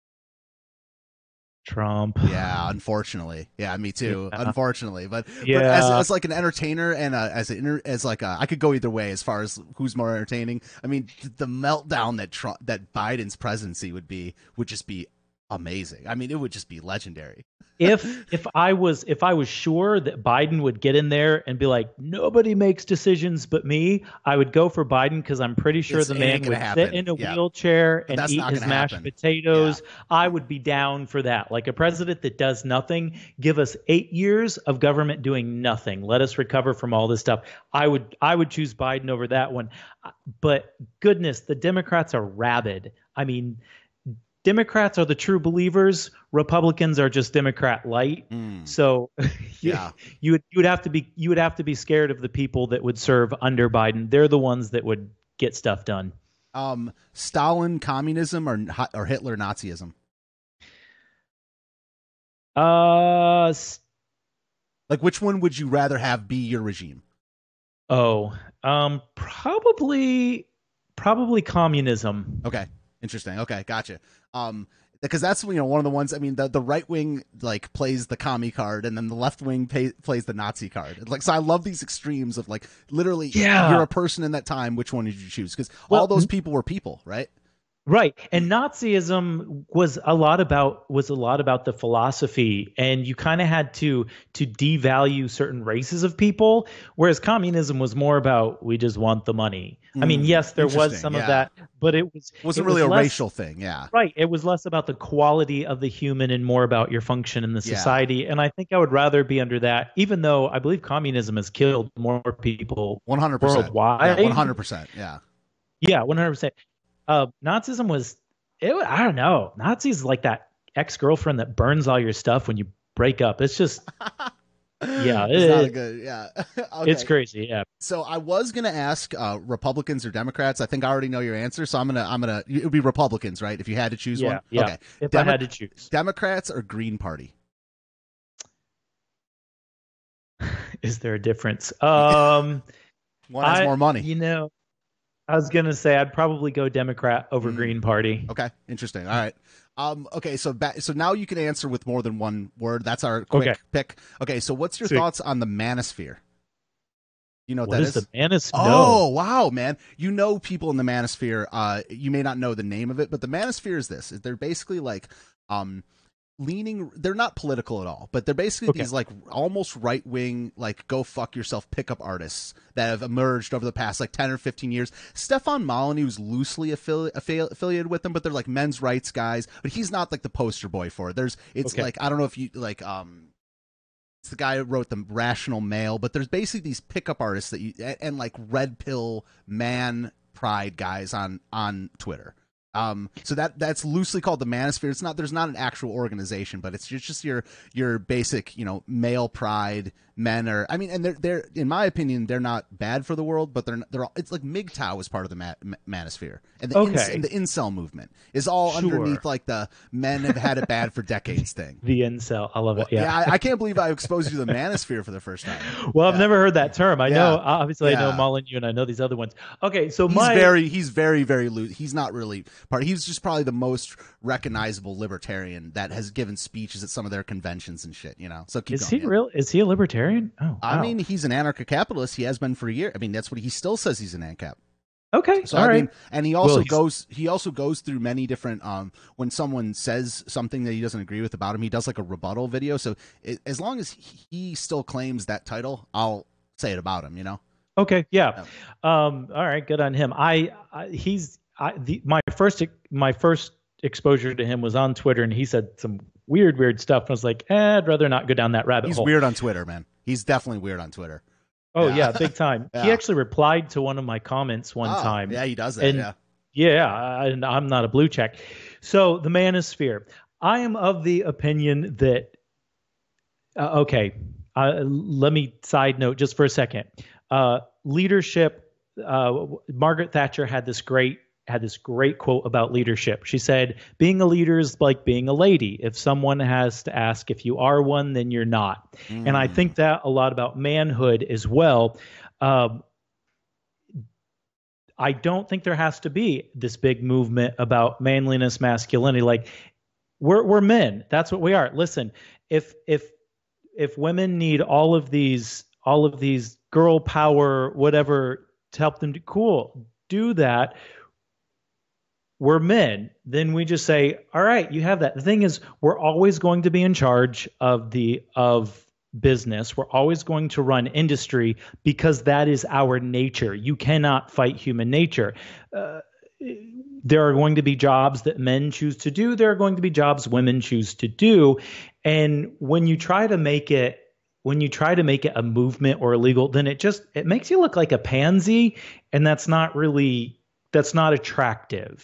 Trump. Yeah, unfortunately. Yeah, me too. Yeah. But Yeah. as like an entertainer and I could go either way as far as who's more entertaining. I mean, the meltdown that Biden's presidency would just be amazing. I mean, it would just be legendary. If I was sure that Biden would get in there and be like, nobody makes decisions but me, I would go for Biden because I'm pretty sure the man would sit in a wheelchair and eat his mashed potatoes. Yeah. I would be down for that. Like a president that does nothing, give us 8 years of government doing nothing. Let us recover from all this stuff. I would choose Biden over that one. But goodness, the Democrats are rabid. I mean, Democrats are the true believers. Republicans are just Democrat light. So yeah, you would have to be scared of the people that would serve under Biden. They're the ones that would get stuff done. Stalin communism or Hitler Nazism? Like which one would you rather have be your regime? Probably communism. Okay. Interesting. Okay, gotcha. Because that's one of the ones. I mean, the right wing like plays the commie card, and then the left wing plays the Nazi card. Like, so I love these extremes of like literally, you're a person in that time. Which one did you choose? Because all those people were people, right? Right. And Nazism was a lot about the philosophy, and you kind of had to devalue certain races of people, whereas communism was more about we just want the money. I mean, yes, there was some of that, but it wasn't really a racial thing. Yeah. Right. It was less about the quality of the human and more about your function in the society. And I think I would rather be under that, even though I believe communism has killed more people 100% worldwide. 100%. Yeah. Yeah, 100%. Nazism was, I don't know. Nazis like that ex-girlfriend that burns all your stuff when you break up. It's just, yeah, it's not a good, yeah. Okay. It's crazy. Yeah. So I was gonna ask Republicans or Democrats. I think I already know your answer. So I'm gonna. It would be Republicans, right? If you had to choose one. Yeah. Okay. If I had to choose, Democrats or Green Party. Is there a difference? One has more money. I was going to say I'd probably go Democrat over Green Party. Okay, interesting. All right. Okay, so now you can answer with more than one word. That's our quick pick. Okay, so what's your thoughts on the manosphere? You know what that is? The manosphere? Oh, wow, man. You know people in the manosphere. You may not know the name of it, but the manosphere is this. They're basically like they're not political at all, but they're basically these like almost right wing, like go fuck yourself pickup artists that have emerged over the past like 10 or 15 years. Stefan Molyneux was loosely affiliated with them, but they're like men's rights guys, but he's not like the poster boy for it. Like, I don't know if you like, it's the guy who wrote the Rational Male, but there's basically these pickup artists and like red pill man pride guys on Twitter. So that's loosely called the manosphere. There's not an actual organization, but it's just your basic, male pride men are, and they're in my opinion, they're not bad for the world, but it's like MGTOW is part of the manosphere, and the incel movement is all underneath like the men have had it bad for decades thing. The incel, I love it. Yeah, I can't believe I exposed you to the manosphere for the first time. Well, I've never heard that term. I know, obviously, I know Molyneux, and I know these other ones. Okay, so he's very, very loose. He's not really part. He's just probably the most recognizable libertarian that has given speeches at some of their conventions and shit. So keep going. Is he a libertarian? Oh, wow. I mean, he's an anarcho-capitalist. He has been for a year. I mean, that's what he still says. He's an ANCAP. Okay, so I mean, and he also goes through many different. When someone says something that he doesn't agree with about him, he does like a rebuttal video. So as long as he still claims that title, I'll say it about him. Okay, yeah. All right, good on him. My first exposure to him was on Twitter, and he said some weird stuff. I was like, I'd rather not go down that rabbit hole. He's weird on Twitter, man. He's definitely weird on Twitter. Oh yeah, big time. He actually replied to one of my comments one time. Yeah, he does that. And I'm not a blue check. So the manosphere. I am of the opinion that. Let me side note just for a second. Leadership. Margaret Thatcher had this great had this great quote about leadership. She said, being a leader is like being a lady. If someone has to ask if you are one, then you're not. And I think that a lot about manhood as well. I don't think there has to be this big movement about manliness, masculinity. Like we're men. That's what we are. Listen, if women need all of these girl power, whatever, to help them do that. We're men. Then we just say, all right, you have that. The thing is, we're always going to be in charge of business. We're always going to run industry because that is our nature. You cannot fight human nature. There are going to be jobs that men choose to do. There are going to be jobs women choose to do. And when you try to make it a movement or illegal, then it makes you look like a pansy, and that's not attractive.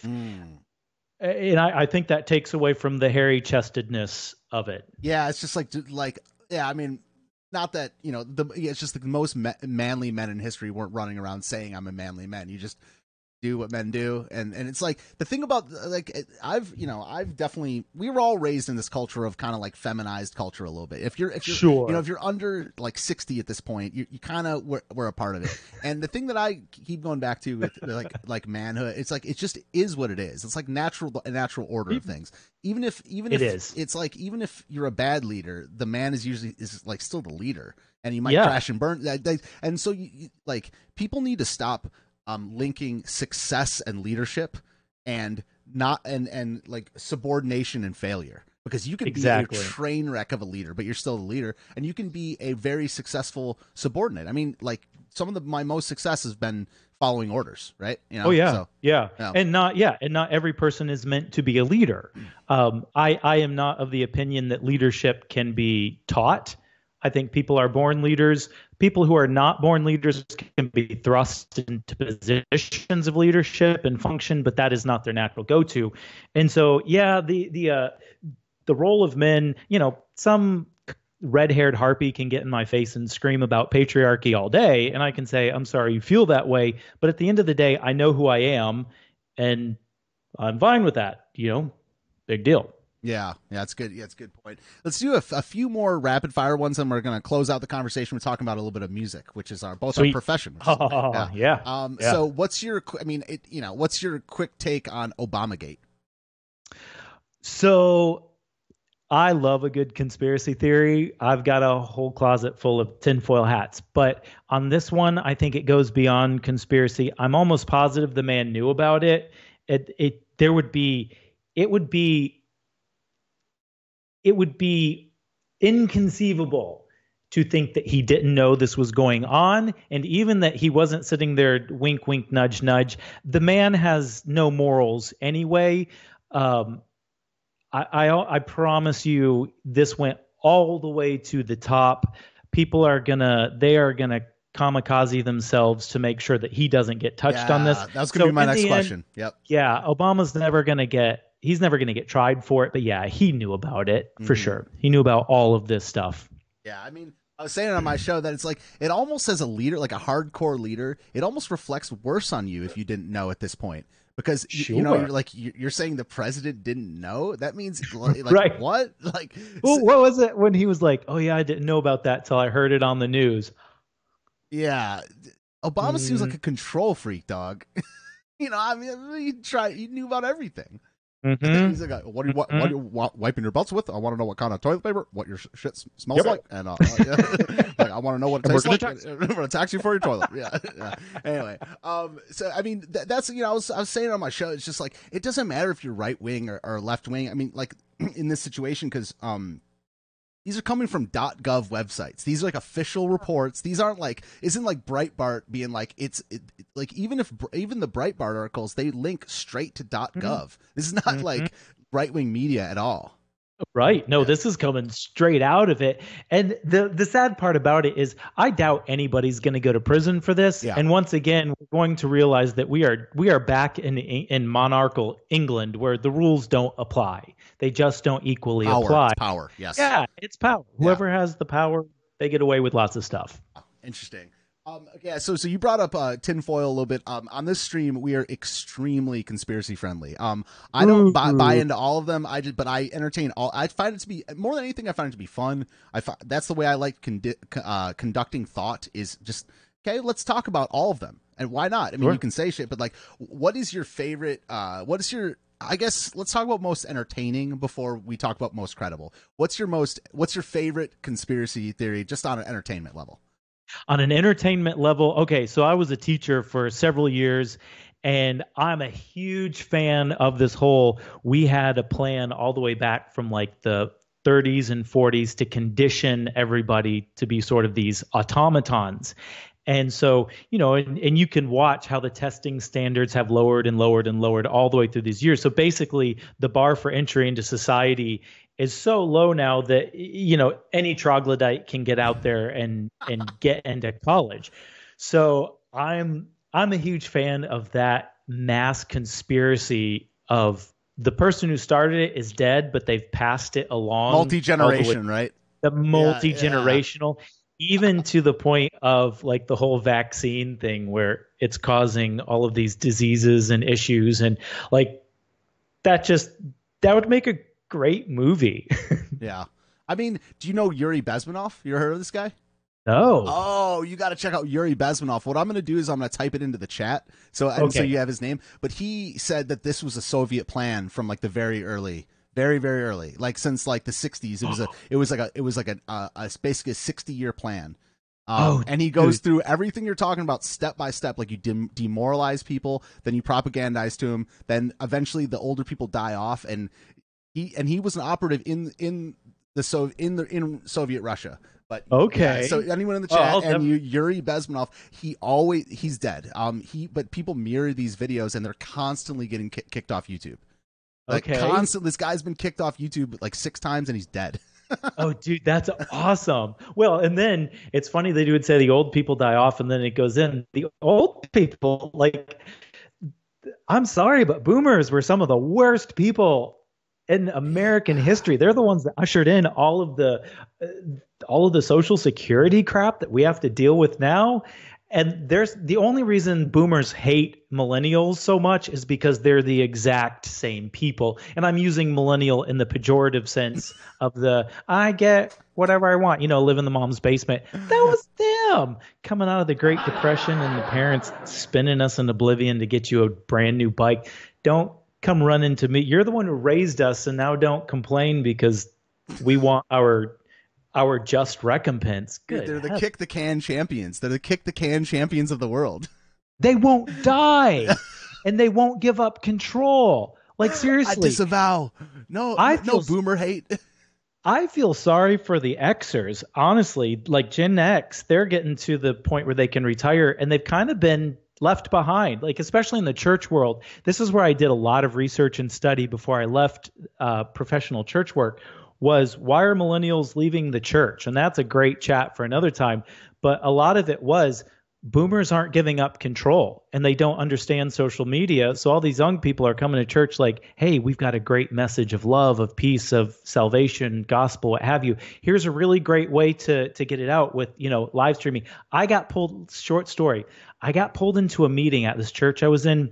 And I think that takes away from the hairy chestedness of it. Yeah, it's just yeah, I mean, not that, it's just the most manly men in history weren't running around saying I'm a manly man. You just do what men do. And it's like the thing about I've definitely, we were all raised in this culture of kind of like feminized culture a little bit. If you're sure, if you're under like 60 at this point, you kind of we're a part of it. And the thing that I keep going back to with like manhood, it's like, it just is what it is. It's like a natural order of things. Even if it's like, even if you're a bad leader, the man is like still the leader, and you might crash and burn. And so like people need to stop linking success and leadership and like subordination and failure, because you can be a train wreck of a leader, but you're still the leader, and you can be a very successful subordinate. I mean, like some of my most success has been following orders, right? And not every person is meant to be a leader. I am not of the opinion that leadership can be taught. I think people are born leaders. People who are not born leaders can be thrust into positions of leadership and function, but that is not their natural go-to. And so, the role of men, some red-haired harpy can get in my face and scream about patriarchy all day, and I can say, I'm sorry you feel that way, but at the end of the day, I know who I am, and I'm fine with that. Big deal. Yeah, it's good. Yeah, it's a good point. Let's do a few more rapid fire ones, and we're going to close out the conversation with talking about a little bit of music, which is our profession. So what's your quick take on Obamagate? So I love a good conspiracy theory. I've got a whole closet full of tinfoil hats, but on this one, I think it goes beyond conspiracy. I'm almost positive the man knew about it. It would be inconceivable to think that he didn't know this was going on, and even that he wasn't sitting there wink, wink, nudge, nudge. The man has no morals anyway. I promise you, this went all the way to the top. People are gonna kamikaze themselves to make sure that he doesn't get touched on this. That's gonna be my next question. Yep. Yeah, Obama's never gonna get tried for it, but yeah, he knew about it for sure. He knew about all of this stuff. Yeah, I mean, I was saying on my show that it's like, it almost as a leader, like a hardcore leader, it almost reflects worse on you if you didn't know at this point, because you're saying the president didn't know. That means like right. What? Like, well, what was it when he was like, "Oh yeah, I didn't know about that till I heard it on the news." Yeah, Obama seems like a control freak, dog. I mean, he knew about everything. Mm-hmm. He's like, what are you wiping your butts with? I want to know what kind of toilet paper, what your shit smells like, and like, I want to know what it tastes like. I'm gonna tax you for your toilet. Yeah. Anyway, so I mean, that's I was saying on my show, it's just like, it doesn't matter if you're right wing or left wing. I mean, like in this situation, because these are coming from .gov websites. These are like official reports. These aren't like, isn't like Breitbart being like, like even the Breitbart articles, they link straight to .gov. This is not like right-wing media at all. Right. No, this is coming straight out of it. And the sad part about it is, I doubt anybody's going to go to prison for this. Yeah. And once again, we're going to realize that we are back in monarchical England, where the rules don't apply. They just don't equally apply. It's power. Yes. Yeah, it's power. Whoever has the power, they get away with lots of stuff. Interesting. Yeah, so you brought up tinfoil a little bit. On this stream, we are extremely conspiracy friendly. I don't buy Ooh. into all of them. But I entertain all. I find it to be more than anything. I find it to be fun. That's the way I like conducting thought. Is just okay. Let's talk about all of them, and why not? I mean, Sure. you can say shit, but like, what is your favorite? What is your? I guess let's talk about most entertaining before we talk about most credible. What's your favorite conspiracy theory, just on an entertainment level? On an entertainment level, okay, so I was a teacher for several years, and I'm a huge fan of this whole. We had a plan all the way back from like the 30s and 40s to condition everybody to be sort of these automatons. And so, and you can watch how the testing standards have lowered and lowered and lowered all the way through these years. So basically, the bar for entry into society is so low now that any troglodyte can get out there and get into college. So I'm a huge fan of that mass conspiracy of the person who started it is dead, but they've passed it along. Multi-generation, right? The multi-generational, even to the point of like the whole vaccine thing where it's causing all of these diseases and issues, and like that would make a great movie. Yeah. I mean, do you know Yuri Bezmenov? You ever heard of this guy? No. Oh, you got to check out Yuri Bezmenov. What I'm going to do is I'm going to type it into the chat, so you have his name. But he said that this was a Soviet plan from like the very early, very very early, like since like the 60s. It was like a basically a 60-year plan. And he goes through everything you're talking about step by step. Like you demoralize people, then you propagandize to them, then eventually the older people die off, and he was an operative in Soviet Russia. But okay, so anyone in the chat Yuri Bezmenov, he's dead. But people mirror these videos and they're constantly getting kicked off YouTube. Like constantly, this guy's been kicked off YouTube like 6 times and he's dead. Oh, dude, that's awesome. Well, and then it's funny they would say the old people die off, and then it goes in. The old people, like, I'm sorry, but boomers were some of the worst people in American history. They're the ones that ushered in all of the social security crap that we have to deal with now. And there's the only reason boomers hate millennials so much is because they're the exact same people. And I'm using millennial in the pejorative sense of I get whatever I want, live in the mom's basement. That was them coming out of the Great Depression and the parents spinning us in oblivion to get you a brand new bike. Don't come running to me. You're the one who raised us, and now don't complain because we want our just recompense. Good. They're the kick the can champions. They're the kick the can champions of the world. They won't die, and they won't give up control. Like, seriously. I disavow. No boomer hate. I feel sorry for the Xers. Honestly, like Gen X, they're getting to the point where they can retire, and they've kind of been left behind, like especially in the church world. This is where I did a lot of research and study before I left professional church work. Was why are millennials leaving the church? And that's a great chat for another time. But a lot of it was boomers aren't giving up control, and they don't understand social media. So all these young people are coming to church like, hey, we've got a great message of love, of peace, of salvation, gospel, what have you. Here's a really great way to get it out with, live streaming. Short story. I got pulled into a meeting at this church I was in,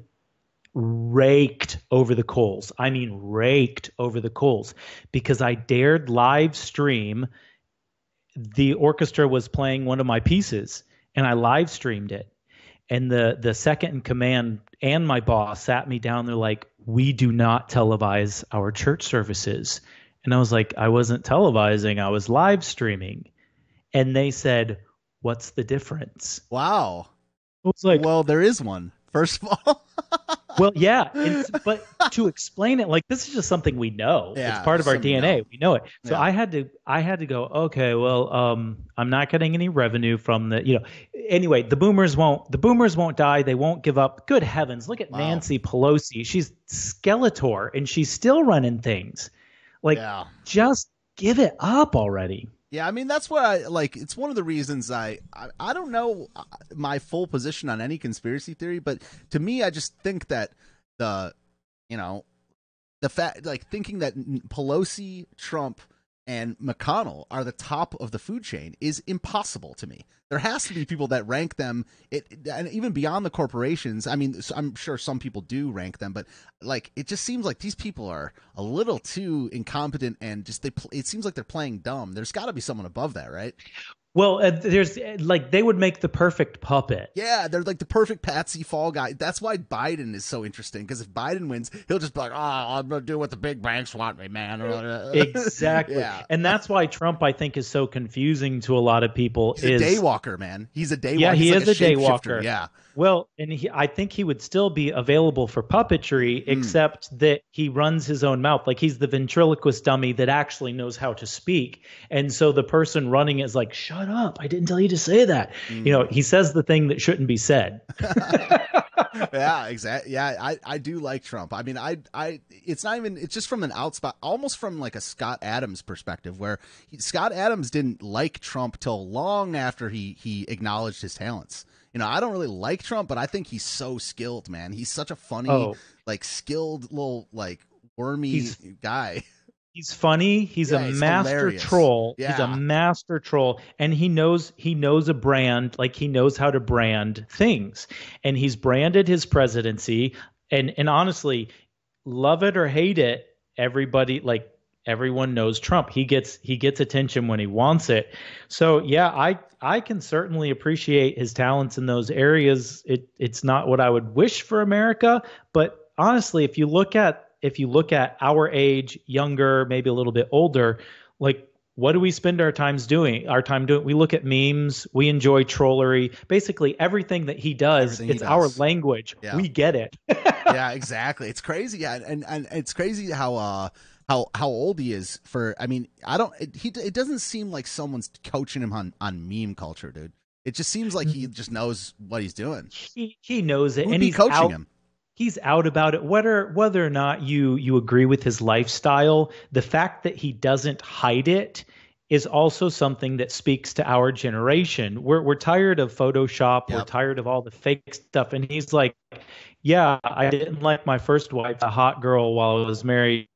raked over the coals. I mean, raked over the coals, because I dared live stream. The orchestra was playing one of my pieces, and I live streamed it. And the second in command and my boss sat me down. They're like, we do not televise our church services. And I was like, I wasn't televising, I was live streaming. And they said, what's the difference? Wow. I was like, well, there is one, first of all. Well, yeah, but to explain it, like, this is just something we know. Yeah, it's part of our DNA. We know it. So yeah. I had to go, okay, well, I'm not getting any revenue from anyway, the boomers won't die. They won't give up. Good heavens. Look at Nancy Pelosi. She's Skeletor, and she's still running things. Like, just give it up already. Yeah, I mean, that's why it's one of the reasons I don't know my full position on any conspiracy theory, but to me, I just think that the fact, like, thinking that Pelosi, Trump, and McConnell are the top of the food chain is impossible to me. There has to be people that rank them, and even beyond the corporations. I mean, I'm sure some people do rank them, but like it just seems like these people are a little too incompetent and just it seems like they're playing dumb. There's got to be someone above that, right? Well, there's like they would make the perfect puppet. Yeah, they're like the perfect patsy fall guy. That's why Biden is so interesting, because if Biden wins, he'll just be like, "Oh, I'm gonna do what the big banks want me, man." Exactly. Yeah. And that's why Trump, I think, is so confusing to a lot of people. He's a daywalker, man. He's a daywalker. Yeah, he is a daywalker. Yeah. Well, and I think he would still be available for puppetry, except that he runs his own mouth. Like he's the ventriloquist dummy that actually knows how to speak. And so the person running is like, "Shut up. I didn't tell you to say that." You know, he says the thing that shouldn't be said. Yeah, exactly. Yeah, I do like Trump. I mean, it's not even, it's just from an outspot, almost from like a Scott Adams perspective, where Scott Adams didn't like Trump till long after he acknowledged his talents. You know, I don't really like Trump, but I think he's so skilled, man. He's such a funny, like skilled little like wormy guy. He's funny. He's a master hilarious. troll. Yeah. He's a master troll, and he knows a brand. Like he knows how to brand things, and he's branded his presidency. And honestly, love it or hate it, everyone knows Trump. He gets attention when he wants it. So yeah, I can certainly appreciate his talents in those areas. It's not what I would wish for America, but honestly, if you look at our age, younger, maybe a little bit older, like what do we spend our time doing? We look at memes, we enjoy trollery, basically everything that he does. Our language. Yeah. We get it. Yeah, exactly. It's crazy. Yeah, and it's crazy how old he is for. I mean, it doesn't seem like someone's coaching him on meme culture, dude. It just seems like he just knows what he's doing. He knows it, and he's coaching him. He's out about it. Whether or not you agree with his lifestyle, the fact that he doesn't hide it is also something that speaks to our generation. We're tired of Photoshop. Yep. We're tired of all the fake stuff. And he's like, yeah, I didn't like my first wife, a hot girl, while I was married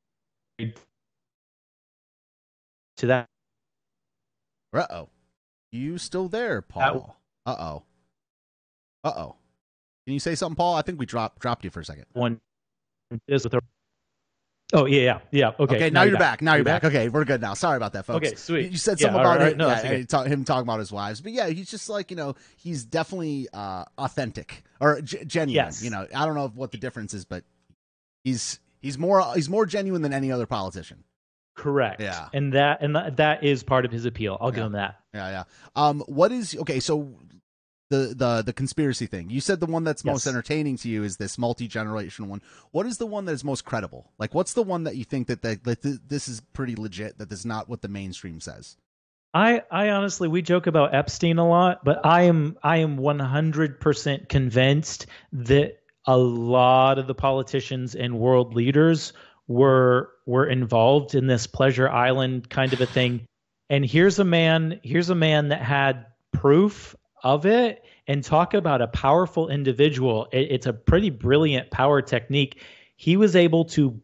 to that. Uh-oh. You still there, Paul? Uh-oh. Uh-oh. Can you say something, Paul? I think we dropped you for a second. One is with her. Oh yeah. Okay, now you're back. Now you're back. Okay, we're good now. Sorry about that, folks. Okay, sweet. You said something about it. No, him talking about his wives, but yeah, he's just like, he's definitely authentic or genuine. Yes. I don't know what the difference is, but he's more genuine than any other politician. Correct. Yeah. And that is part of his appeal. I'll give him that. Yeah. What is so? The conspiracy thing. You said the one that's most entertaining to you is this multi-generational one. What is the one that is most credible? Like, what's the one that you think that this is pretty legit, that is not what the mainstream says? I honestly, we joke about Epstein a lot, but I am 100% convinced that a lot of the politicians and world leaders were involved in this pleasure island kind of a thing. And here's a man that had proof of it, and talk about a powerful individual. It's a pretty brilliant power technique. He was able to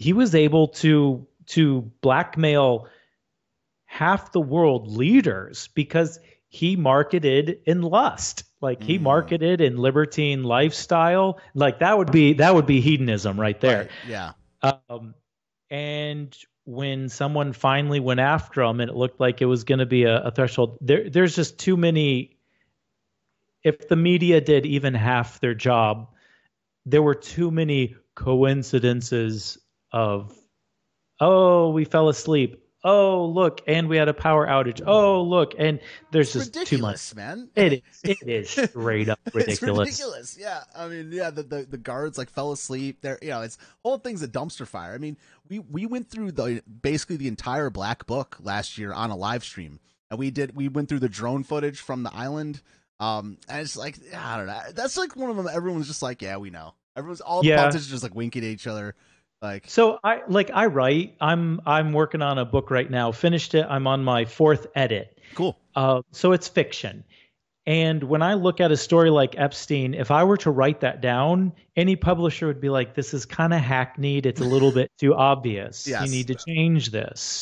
blackmail half the world leaders because he marketed in lust. Like he marketed in libertine lifestyle. Like that would be hedonism right there. Right. Yeah. And when someone finally went after him and it looked like it was going to be a threshold, there's just too many. If the media did even half their job, there were too many coincidences of, oh, we fell asleep. Oh, look, and we had a power outage. Oh, look, and there's just too much, man. It is straight up ridiculous. It's ridiculous. Yeah, I mean, yeah, the guards like fell asleep. There, it's whole thing's a dumpster fire. I mean, we went through basically the entire Black Book last year on a live stream, and we went through the drone footage from the island. And it's like, I don't know. That's like one of them. Everyone's just like, yeah, we know. All the politicians just like winking at each other. Like, so I write. I'm working on a book right now. Finished it. I'm on my 4th edit. Cool. So it's fiction. And when I look at a story like Epstein, if I were to write that down, any publisher would be like, this is kind of hackneyed. It's a little bit too obvious. Yes. You need to change this.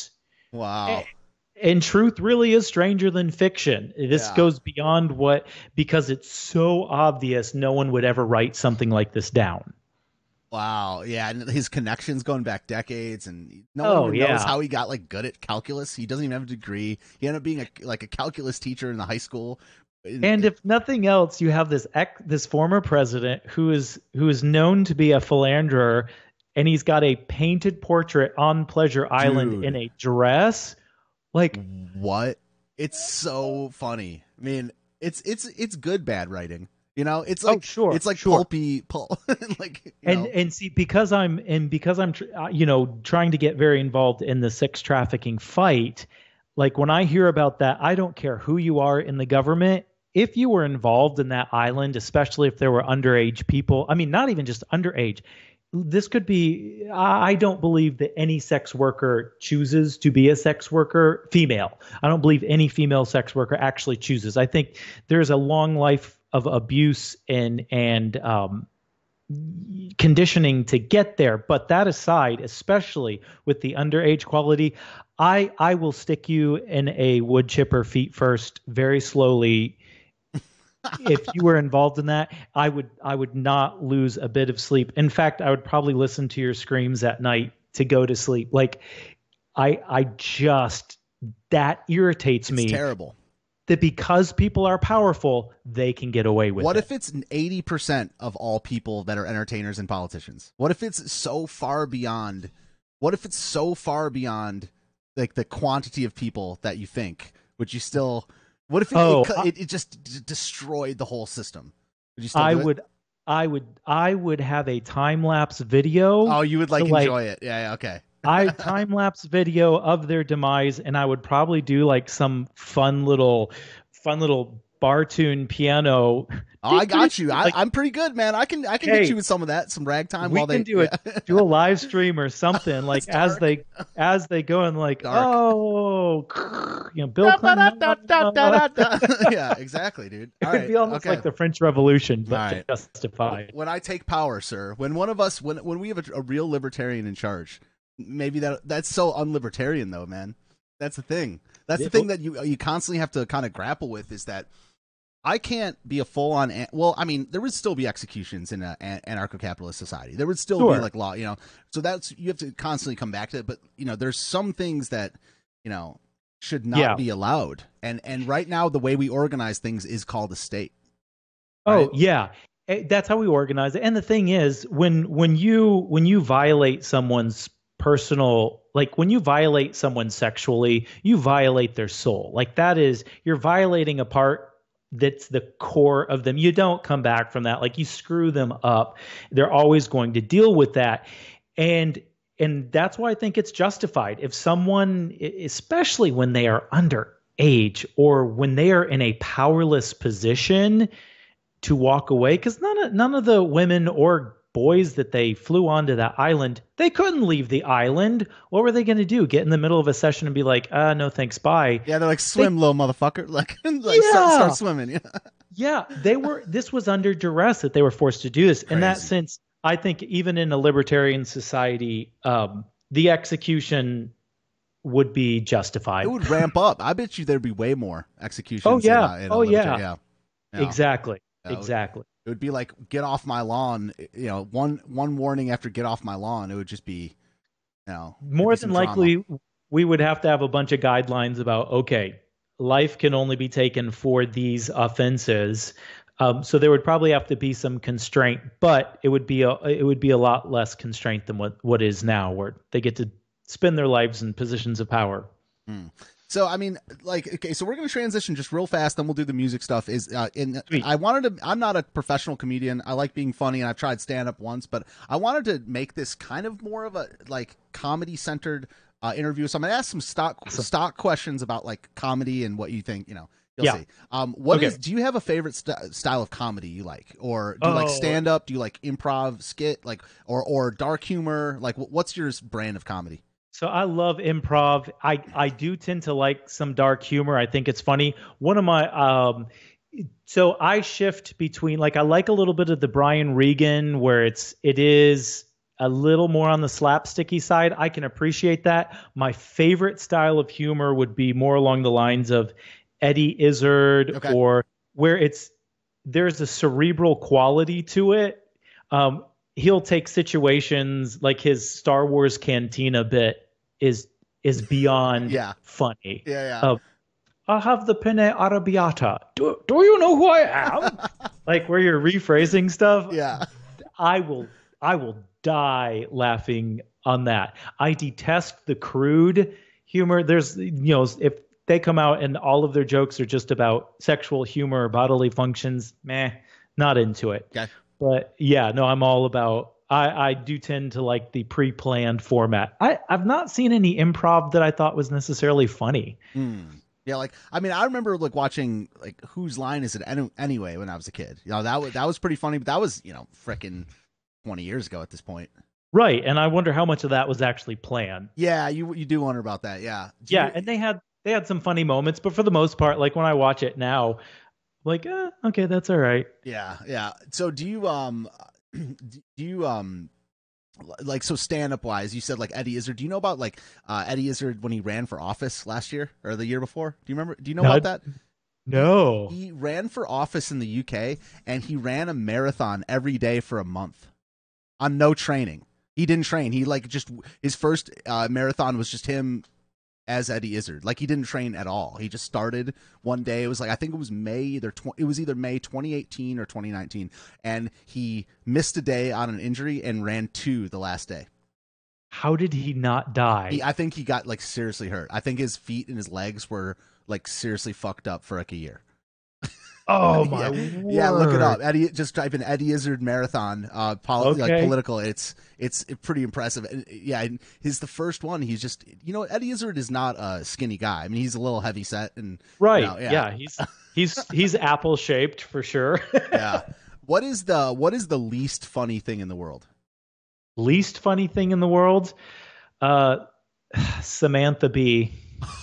Wow. And truth really is stranger than fiction. This Yeah. goes beyond because it's so obvious no one would ever write something like this down. Wow. Yeah, and his connections going back decades, and no one Oh even knows yeah. how he got like good at calculus. He doesn't even have a degree. He ended up being a calculus teacher in the high school. And if nothing else, you have this former president who is known to be a philanderer, and he's got a painted portrait on Pleasure Island in Dude, a dress. Like, what? It's so funny. I mean, it's good bad writing. You know, oh sure, it's like sure. pulpy pulp like, And see, because I'm trying to get very involved in the sex trafficking fight. Like when I hear about that, I don't care who you are in the government. If you were involved in that island, especially if there were underage people, I mean, not even just underage, this could be, I don't believe that any sex worker chooses to be a sex worker, female. I don't believe any female sex worker actually chooses. I think there's a long life of abuse and conditioning to get there. But that aside, especially with the underage quality, I will stick you in a wood chipper feet first, very slowly. If you were involved in that, I would not lose a bit of sleep. In fact, I would probably listen to your screams at night to go to sleep. Like I just that irritates it's me terrible. that because people are powerful, they can get away with What it. if it's 80% of all people that are entertainers and politicians? What if it's so far beyond? What if it's so far beyond like the quantity of people that you think? Would you still? What if it just destroyed the whole system? Would you still I do it? would I would have a time lapse video. Oh, you would to, like enjoy it? Yeah, okay. I time lapse video of their demise, and I would probably do like some fun little bar tune piano. Oh, I got you. Like, I'm pretty good, man. I can hey, get you with some of that, some ragtime we while can they do it. Yeah. Do a live stream or something like It's dark. as they go and like, Dark. oh, Bill Clinton. Yeah, exactly, dude. It All would right. be almost Okay. like the French Revolution, All but right. justified. When I take power, sir, when one of us, when we have a real libertarian in charge, maybe that's so unlibertarian though, man. That's the thing. That's the thing that you constantly have to kind of grapple with is that I can't be a full on. Well, I mean, there would still be executions in an anarcho-capitalist society. There would still be like law, So that's you have to constantly come back to it. But there's some things that should not be allowed. And right now, the way we organize things is called a state. Oh right? yeah, that's how we organize it. And the thing is, when you violate someone's personal, like when you violate someone sexually, you violate their soul. Like that is, you're violating a part that's the core of them. You don't come back from that. Like you screw them up, they're always going to deal with that. And that's why I think it's justified. If someone, especially when they are underage or when they are in a powerless position, to walk away, because none of the women or boys that they flew onto that island, they couldn't leave the island. What were they going to do? Get in the middle of a session and be like, no thanks, bye. Yeah, they're like, swim, little motherfucker. Like start swimming. Yeah. Yeah, this was under duress that they were forced to do this. Crazy. In that sense, I think even in a libertarian society, the execution would be justified. It would ramp up. I bet you there'd be way more executions. Oh yeah. Yeah. Exactly. Yeah, exactly. It would be like get off my lawn. One warning after get off my lawn. It would just be, more than likely we would have to have a bunch of guidelines about, okay, life can only be taken for these offenses. So there would probably have to be some constraint, but it would be a lot less constraint than what is now, where they get to spend their lives in positions of power. So, I mean, okay, so we're going to transition just real fast, then we'll do the music stuff. I'm not a professional comedian. I like being funny, and I've tried stand-up once, but I wanted to make this kind of more of a, comedy-centered interview. So I'm going to ask some stock questions about, comedy and what you think, You'll see. Do you have a favorite style of comedy you like? Or do you like stand-up? Do you like improv, skit, or dark humor? What's your brand of comedy? So I love improv. I do tend to like some dark humor. I think it's funny. One of my so I shift between, I like a little bit of the Brian Regan where it is a little more on the slapsticky side. I can appreciate that. My favorite style of humor would be more along the lines of Eddie Izzard, Okay. or where there's a cerebral quality to it. He'll take situations like his Star Wars Cantina bit is beyond Yeah. funny. Yeah. I have the penne arrabbiata. Do you know who I am? Like where you're rephrasing stuff. Yeah. I will die laughing on that. I detest the crude humor. There's, if they come out and all of their jokes are just about sexual humor or bodily functions, not into it. Okay. But yeah, no, I'm all about, I do tend to like the pre-planned format. I've not seen any improv that I thought was necessarily funny. Yeah, like I mean, I remember like watching like Whose Line Is It Anyway when I was a kid. That was pretty funny, but that was frickin' 20 years ago at this point. Right, and I wonder how much of that was actually planned. Yeah, you do wonder about that. Yeah. And they had some funny moments, but for the most part, like when I watch it now, like okay, that's all right. Yeah. So do you like, so stand-up wise, you said like Eddie Izzard. Do you know about like Eddie Izzard when he ran for office last year or the year before? Do you remember? Do you know about that? No. He ran for office in the UK, and he ran a marathon every day for a month on no training. He didn't train. He like just his first marathon was just him as Eddie Izzard. Like he didn't train at all. He just started one day. It was like, I think it was it was either May 2018 or 2019, and he missed a day on an injury and ran 2 the last day. How did he not die? I think he got like seriously hurt. I think his feet and his legs were like seriously fucked up for like a year. Oh my word. Yeah, look it up. Eddie, just type in Eddie Izzard marathon, like political. It's pretty impressive. And yeah, he's the first one. He's just, Eddie Izzard is not a skinny guy. I mean, he's a little heavy set and right. He's apple shaped for sure. Yeah. What is the least funny thing in the world? Least funny thing in the world? Samantha Bee.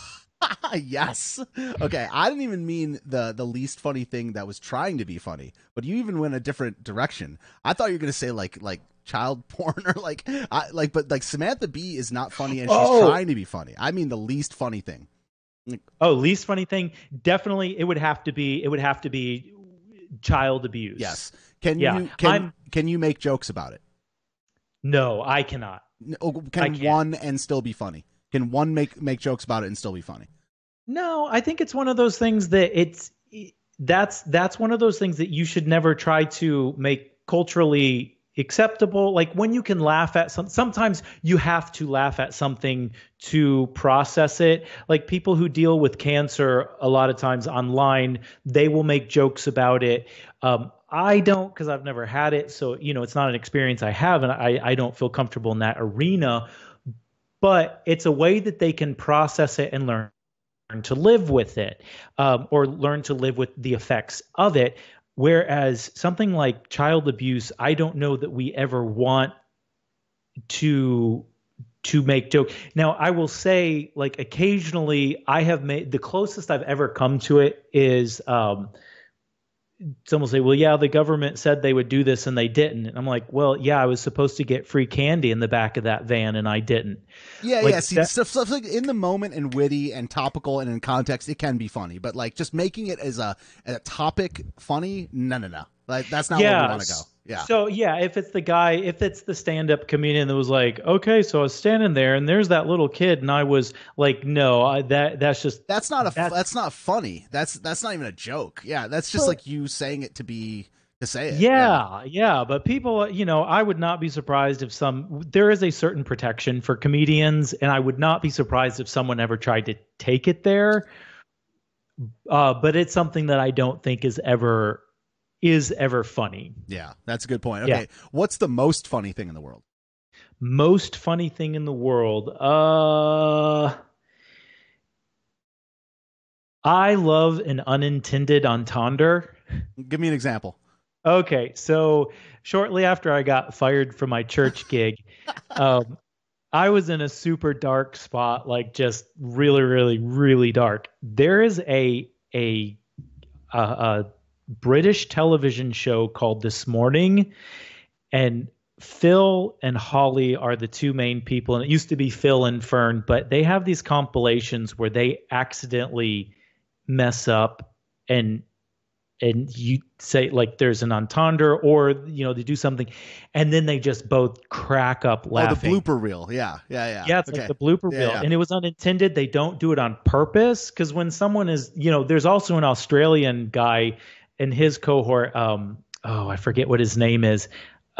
Yes. Okay. I didn't even mean the least funny thing that was trying to be funny, but you even went a different direction. I thought you were gonna say like child porn or but Samantha Bee is not funny and she's trying to be funny. I mean the least funny thing. Least funny thing. Definitely, it would have to be child abuse. Yes. Can you make jokes about it? No, I cannot. Can one and still be funny? Can one make jokes about it and still be funny? No, I think it's one of those things that that's one of those things that you should never try to make culturally acceptable. Like when you can laugh at sometimes you have to laugh at something to process it. Like people who deal with cancer a lot of times online, they will make jokes about it. I don't, because I've never had it. So, it's not an experience I have, and I don't feel comfortable in that arena. But it's a way that they can process it and learn to live with it, or learn to live with the effects of it. Whereas something like child abuse, I don't know that we ever want to make jokes. Now, I will say, like, occasionally I have made the closest I've ever come to it is someone will say, well, yeah, the government said they would do this and they didn't. And I'm like, well, yeah, I was supposed to get free candy in the back of that van and I didn't. Yeah. See, stuff like in the moment and witty and topical and in context, it can be funny. But like just making it as a topic funny, no. Like that's not where we want to go. Yeah. So yeah, if it's the stand-up comedian that was like, okay, so I was standing there and there's that little kid and I was like, no, that's not funny. That's not even a joke. Yeah, that's just like you saying it to say it. Yeah. But people, I would not be surprised if there is a certain protection for comedians, and I would not be surprised if someone ever tried to take it there. But it's something that I don't think is ever funny. Yeah, that's a good point. Okay, What's the most funny thing in the world? Most funny thing in the world? I love an unintended entendre. Give me an example. Okay, so shortly after I got fired from my church gig, I was in a super dark spot, like just really, really, really dark. There is a British television show called This Morning, and Phil and Holly are the two main people, and it used to be Phil and Fern, but they have these compilations where they accidentally mess up and you say like there's an entendre or they do something and then they just both crack up laughing. Oh, the blooper reel. Yeah. It's like the blooper reel. And it was unintended. They don't do it on purpose, because when someone is, there's also an Australian guy in his cohort, I forget what his name is.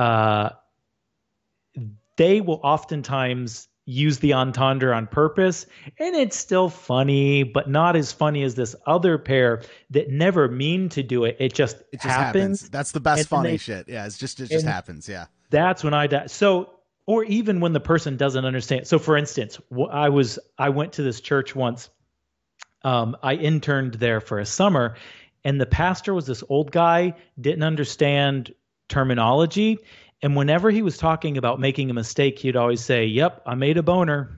They will oftentimes use the entendre on purpose, and it's still funny, but not as funny as this other pair that never mean to do it. It just happens. That's the best funny shit. Yeah, it just happens. Yeah. That's when I die. So, or even when the person doesn't understand. So for instance, I went to this church once. I interned there for a summer, and the pastor was this old guy, didn't understand terminology. And whenever he was talking about making a mistake, he'd always say, "Yep, I made a boner."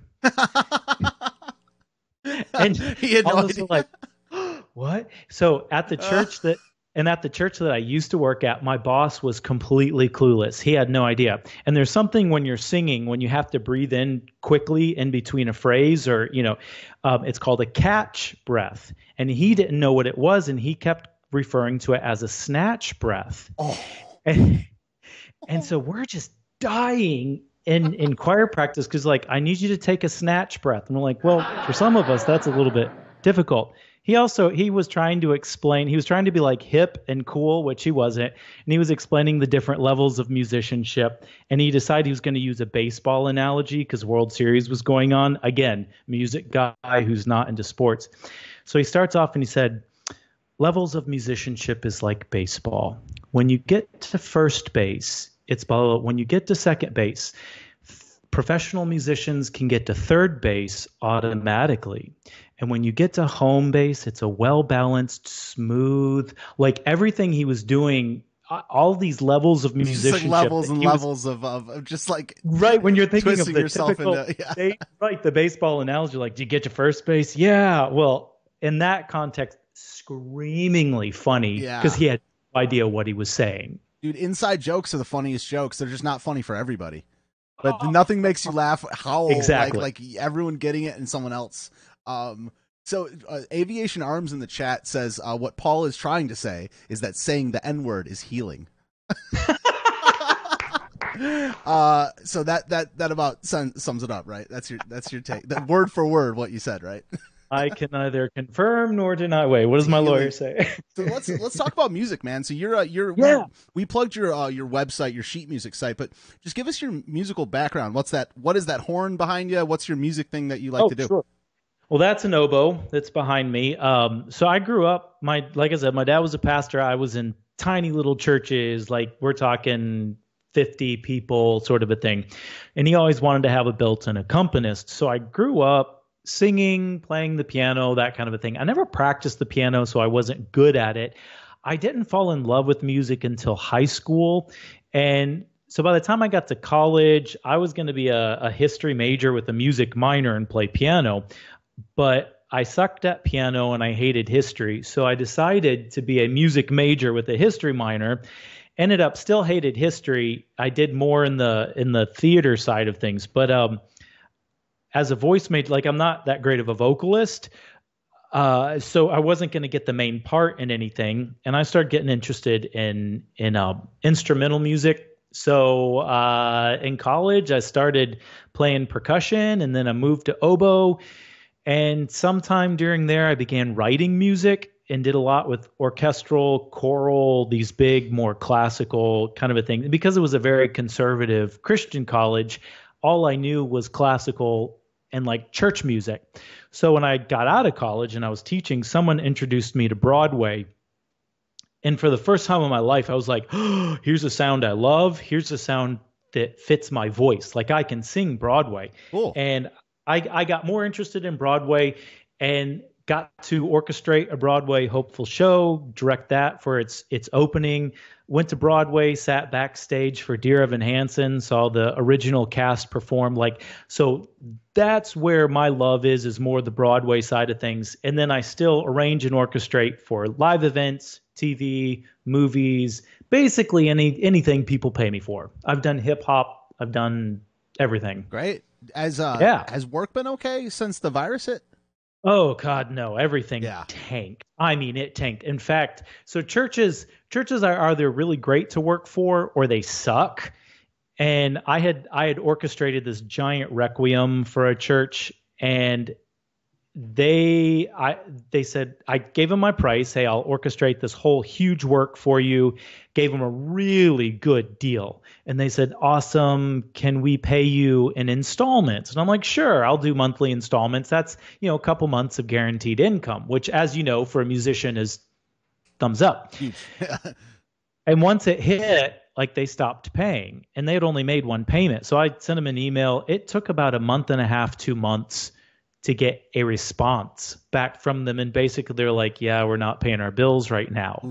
And he had no idea. Like, what? So at the church that I used to work at, my boss was completely clueless. He had no idea. And there's something when you're singing, when you have to breathe in quickly in between a phrase, or it's called a catch breath. And he didn't know what it was, and he kept referring to it as a snatch breath. Oh. And so we're just dying in choir practice because, like, I need you to take a snatch breath. And we're like, well, for some of us, that's a little bit difficult. He was trying to explain, he was trying to be like hip and cool, which he wasn't. And he was explaining the different levels of musicianship. And he decided he was going to use a baseball analogy because World Series was going on. Again, music guy who's not into sports. So he starts off and he said, levels of musicianship is like baseball. When you get to first base, it's blah, blah, blah. When you get to second base, professional musicians can get to third base automatically. And when you get to home base, it's a well-balanced, smooth, like everything he was doing, all these levels of musicianship. Like levels and levels of just like right when you're thinking of the typical, into, right, the baseball analogy, like, do you get to first base? Yeah. Well, in that context, screamingly funny because he had no idea what he was saying. Dude, inside jokes are the funniest jokes. They're just not funny for everybody. But nothing makes you laugh how exactly like everyone getting it and someone else. So Aviation Arms in the chat says what Paul is trying to say is that saying the N-word is healing. So that about sums it up, right? That's your take. That word for word what you said, right? I can neither confirm nor deny. Wait, what does my lawyer say? So let's talk about music, man. So we plugged your website, your sheet music site, but just give us your musical background. What is that horn behind you? What's your music thing that you like to do? Sure. Well, that's an oboe that's behind me. So I grew up, like I said, my dad was a pastor. I was in tiny little churches, like we're talking 50 people sort of a thing. And he always wanted to have a built-in accompanist. So I grew up singing, playing the piano, that kind of a thing. I never practiced the piano, so I wasn't good at it. I didn't fall in love with music until high school. And so by the time I got to college, I was going to be a history major with a music minor and play piano. But I sucked at piano and I hated history. So I decided to be a music major with a history minor. Ended up still hated history. I did more in the theater side of things. But as a voice major, like I'm not that great of a vocalist. So I wasn't going to get the main part in anything. And I started getting interested in instrumental music. So in college, I started playing percussion, and then I moved to oboe. And sometime during there, I began writing music and did a lot with orchestral, choral, these big, more classical kind of a thing. Because it was a very conservative Christian college, all I knew was classical and like church music. So when I got out of college and I was teaching, someone introduced me to Broadway. And for the first time in my life, I was like, oh, here's a sound I love. Here's a sound that fits my voice. Like I can sing Broadway. Cool. And I got more interested in Broadway and got to orchestrate a Broadway hopeful show, direct that for its opening. Went to Broadway, sat backstage for Dear Evan Hansen, saw the original cast perform. So that's where my love is more the Broadway side of things. And then I still arrange and orchestrate for live events, TV, movies, basically anything people pay me for. I've done hip hop. I've done everything. Great. Yeah. Has work been okay since the virus hit? Oh God, no! Everything Yeah. tanked. I mean, it tanked. In fact, so churches are either really great to work for or they suck. And I had orchestrated this giant requiem for a church, and they said, I gave them my price. Hey, I'll orchestrate this whole huge work for you. Gave them a really good deal. And they said, awesome. Can we pay you in installments? And I'm like, sure, I'll do monthly installments. That's, a couple months of guaranteed income, which, as you know, for a musician is thumbs up. And once it hit, like, they stopped paying, and they had only made one payment. So I sent them an email. It took about a month and a half, 2 months to get a response back from them. And basically they're like, yeah, we're not paying our bills right now.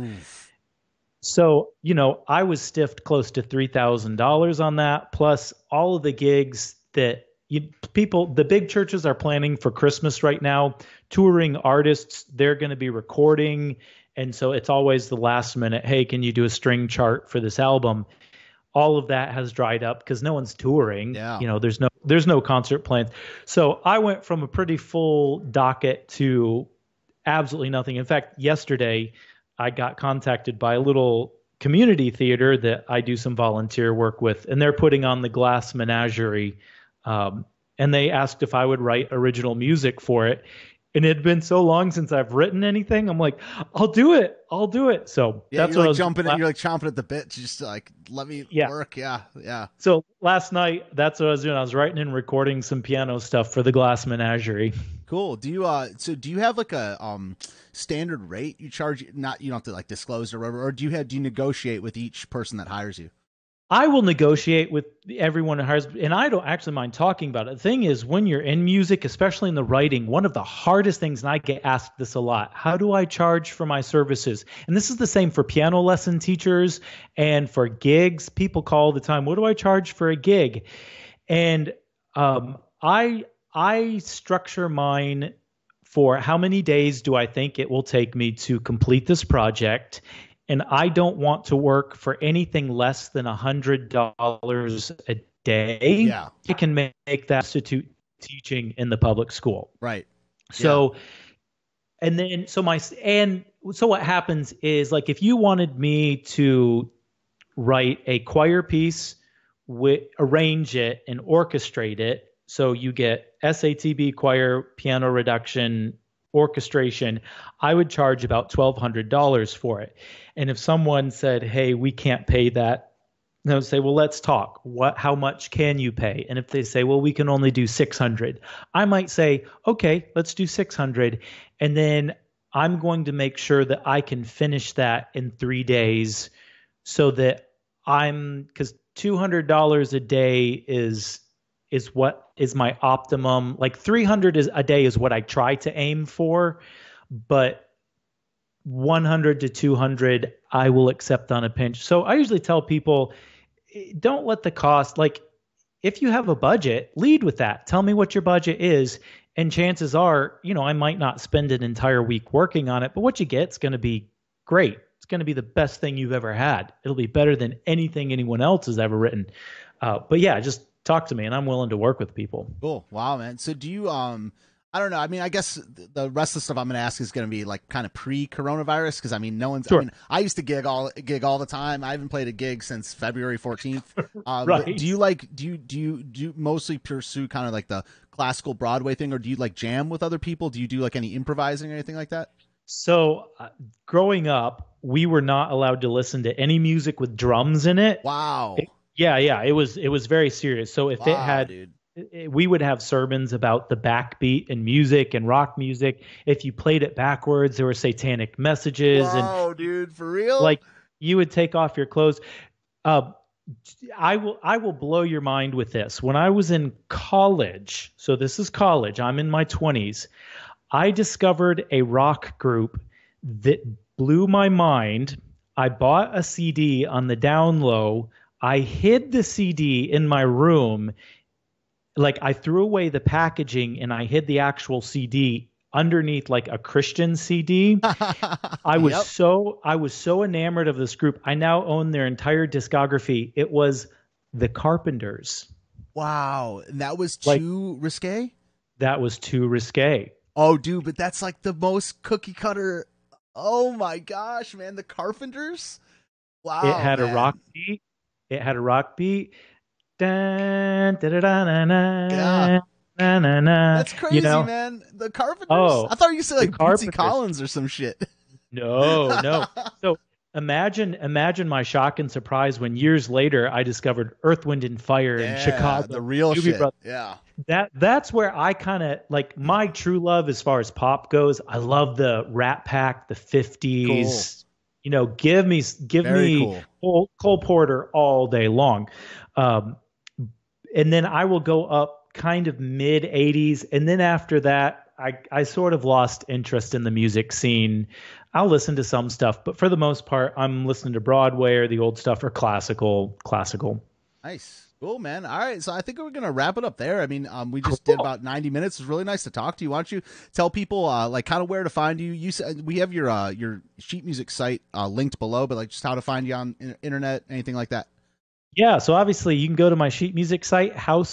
So, I was stiffed close to $3,000 on that, plus all of the gigs that the big churches are planning for Christmas right now. Touring artists, they're going to be recording. And so it's always the last minute, hey, can you do a string chart for this album? All of that has dried up because no one's touring. Yeah. There's no concert plans. So I went from a pretty full docket to absolutely nothing. In fact, yesterday I got contacted by a little community theater that I do some volunteer work with, and they're putting on the Glass Menagerie. And they asked if I would write original music for it. And it had been so long since I've written anything. I'm like, I'll do it. So yeah, that's you're what like I was jumping. You're like chomping at the bit, just like, let me work. Yeah, yeah. So last night, that's what I was doing. I was writing and recording some piano stuff for the Glass Menagerie. Cool. Do you have like a standard rate you charge? Not, you don't have to like disclose or whatever, or do you negotiate with each person that hires you? I will negotiate with everyone who hires, and I don't actually mind talking about it. The thing is, when you're in music, especially in the writing, one of the hardest things, and I get asked this a lot, how do I charge for my services? And this is the same for piano lesson teachers and for gigs. People call all the time, what do I charge for a gig? And I structure mine for how many days do I think it will take me to complete this project. And I don't want to work for anything less than $100 a day. Yeah. I can make that substitute teaching in the public school. Right. So, so what happens is, like, if you wanted me to write a choir piece, arrange it and orchestrate it, so you get SATB choir, piano reduction, orchestration, I would charge about $1,200 for it. And if someone said, hey, we can't pay that, I would say, well, let's talk. How much can you pay? And if they say, well, we can only do 600, I might say, okay, let's do 600. And then I'm going to make sure that I can finish that in 3 days, so that because $200 a day is what is my optimum. Like 300 a day is what I try to aim for, but 100 to 200 I will accept on a pinch. So I usually tell people, don't let the cost, like, if you have a budget, lead with that. Tell me what your budget is, and chances are, I might not spend an entire week working on it, but what you get is going to be great. It's going to be the best thing you've ever had. It'll be better than anything anyone else has ever written. But yeah, just talk to me, and I'm willing to work with people. Cool. Wow, man. So do you, I don't know. I mean, I guess the rest of the stuff I'm going to ask is going to be like kind of pre-coronavirus, because I mean, no one's. Sure. I mean, I used to gig all the time. I haven't played a gig since February 14th. Right. Do you mostly pursue kind of like the classical Broadway thing, or do you like jam with other people? Do you do like any improvising or anything like that? So growing up, we were not allowed to listen to any music with drums in it. Wow. Yeah. It was very serious. So if it had. Dude. We would have sermons about the backbeat in music and rock music. If you played it backwards, there were satanic messages. Whoa, dude, for real? Like, you would take off your clothes. I will blow your mind with this. When I was in college, so this is college, I'm in my 20s, I discovered a rock group that blew my mind. I bought a CD on the down low. I hid the CD in my room. Like, I threw away the packaging and I hid the actual CD underneath like a Christian CD. Yep. I was so enamored of this group. I now own their entire discography. It was the Carpenters. Wow. And that was Like too risque? that was too risque. Oh, dude, but that's like the most cookie cutter. Oh my gosh, man. The Carpenters? It Wow, had a rock man. beat. It had a rock beat. Dun, da, da, da, na, Yeah. na, na, na, na. That's You crazy, know? man. The Carpenters? Oh, I thought you said the like Bootsy Carpenters. Collins or some shit. No, no. So imagine my shock and surprise when years later I discovered Earth, Wind, and Fire in Yeah, Chicago. the real Doobie shit. Brothers. Yeah. That's where I kind of like my true love as far as pop goes. I love the Rat Pack, the 50s. You know, give Very me cool. Cole Porter all day long. Um, and then I will go up kind of mid 80s. And then after that, I sort of lost interest in the music scene. I'll listen to some stuff, but for the most part, I'm listening to Broadway or the old stuff or classical. Nice. Cool, man. All right. So I think we're going to wrap it up there. I mean, we just did Cool. about 90 minutes. It was really nice to talk to you. Why don't you tell people, like, kind of where to find you? You said we have your sheet music site linked below, but like just how to find you on internet, anything like that. Yeah, so obviously you can go to my sheet music site,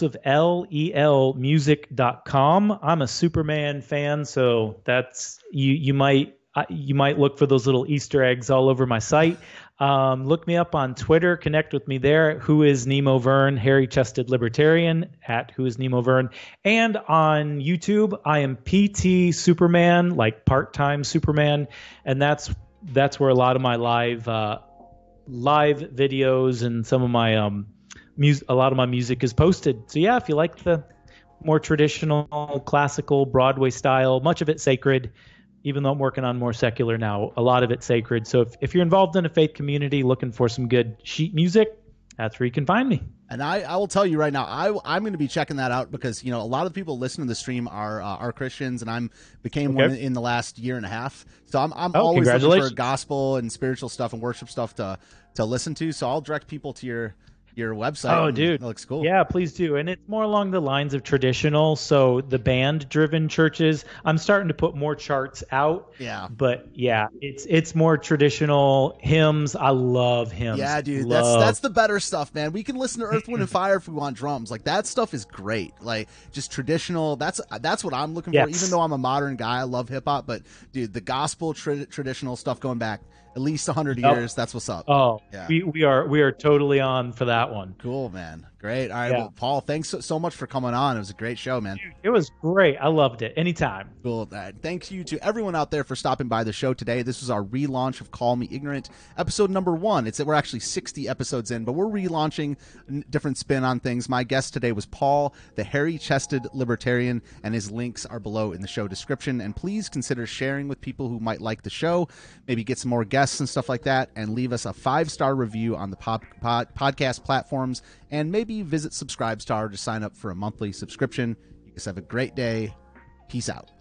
houseoflelmusic.com. I'm a Superman fan, so that's you might look for those little Easter eggs all over my site. Look me up on Twitter, connect with me there. Who is Nemo Vern, hairy chested libertarian at Who is Nemo Vern. And on YouTube, I am PT Superman, like part-time Superman, and that's where a lot of my live videos and some of my a lot of my music is posted. So yeah, if you like the more traditional classical Broadway style, much of it sacred, even though I'm working on more secular now, a lot of it sacred. So if you're involved in a faith community looking for some good sheet music, that's where you can find me. And I will tell you right now, I'm going to be checking that out because a lot of the people listening to the stream are Christians, and I'm became one in the last year and a half. So I'm always looking for gospel and spiritual stuff and worship stuff to listen to. So I'll direct people to your website. Oh, dude, it looks cool. Yeah, please do. And it's more along the lines of traditional. So the band-driven churches, I'm starting to put more charts out. Yeah. But yeah, it's more traditional hymns. I love hymns. Yeah, dude, that's the better stuff, man. We can listen to Earth, Wind, and Fire if we want drums. Like that stuff is great. Like just traditional. That's what I'm looking for. Even though I'm a modern guy, I love hip hop. But dude, the gospel traditional stuff going back at least 100 years. That's what's up. Oh, yeah. we are totally on for that one. Cool, man. Great. All right, well, Paul, thanks so much for coming on. It was a great show, man. Dude, it was great. I loved it. Anytime. Cool. Thank you to everyone out there for stopping by the show today. This was our relaunch of Call Me Ignorant, episode number 1. We're actually 60 episodes in, but we're relaunching a different spin on things. My guest today was Paul, the hairy-chested libertarian, and his links are below in the show description. And please consider sharing with people who might like the show, maybe get some more guests and stuff like that, and leave us a 5-star review on the podcast platforms, and maybe visit Subscribestar to sign up for a monthly subscription. You guys have a great day. Peace out.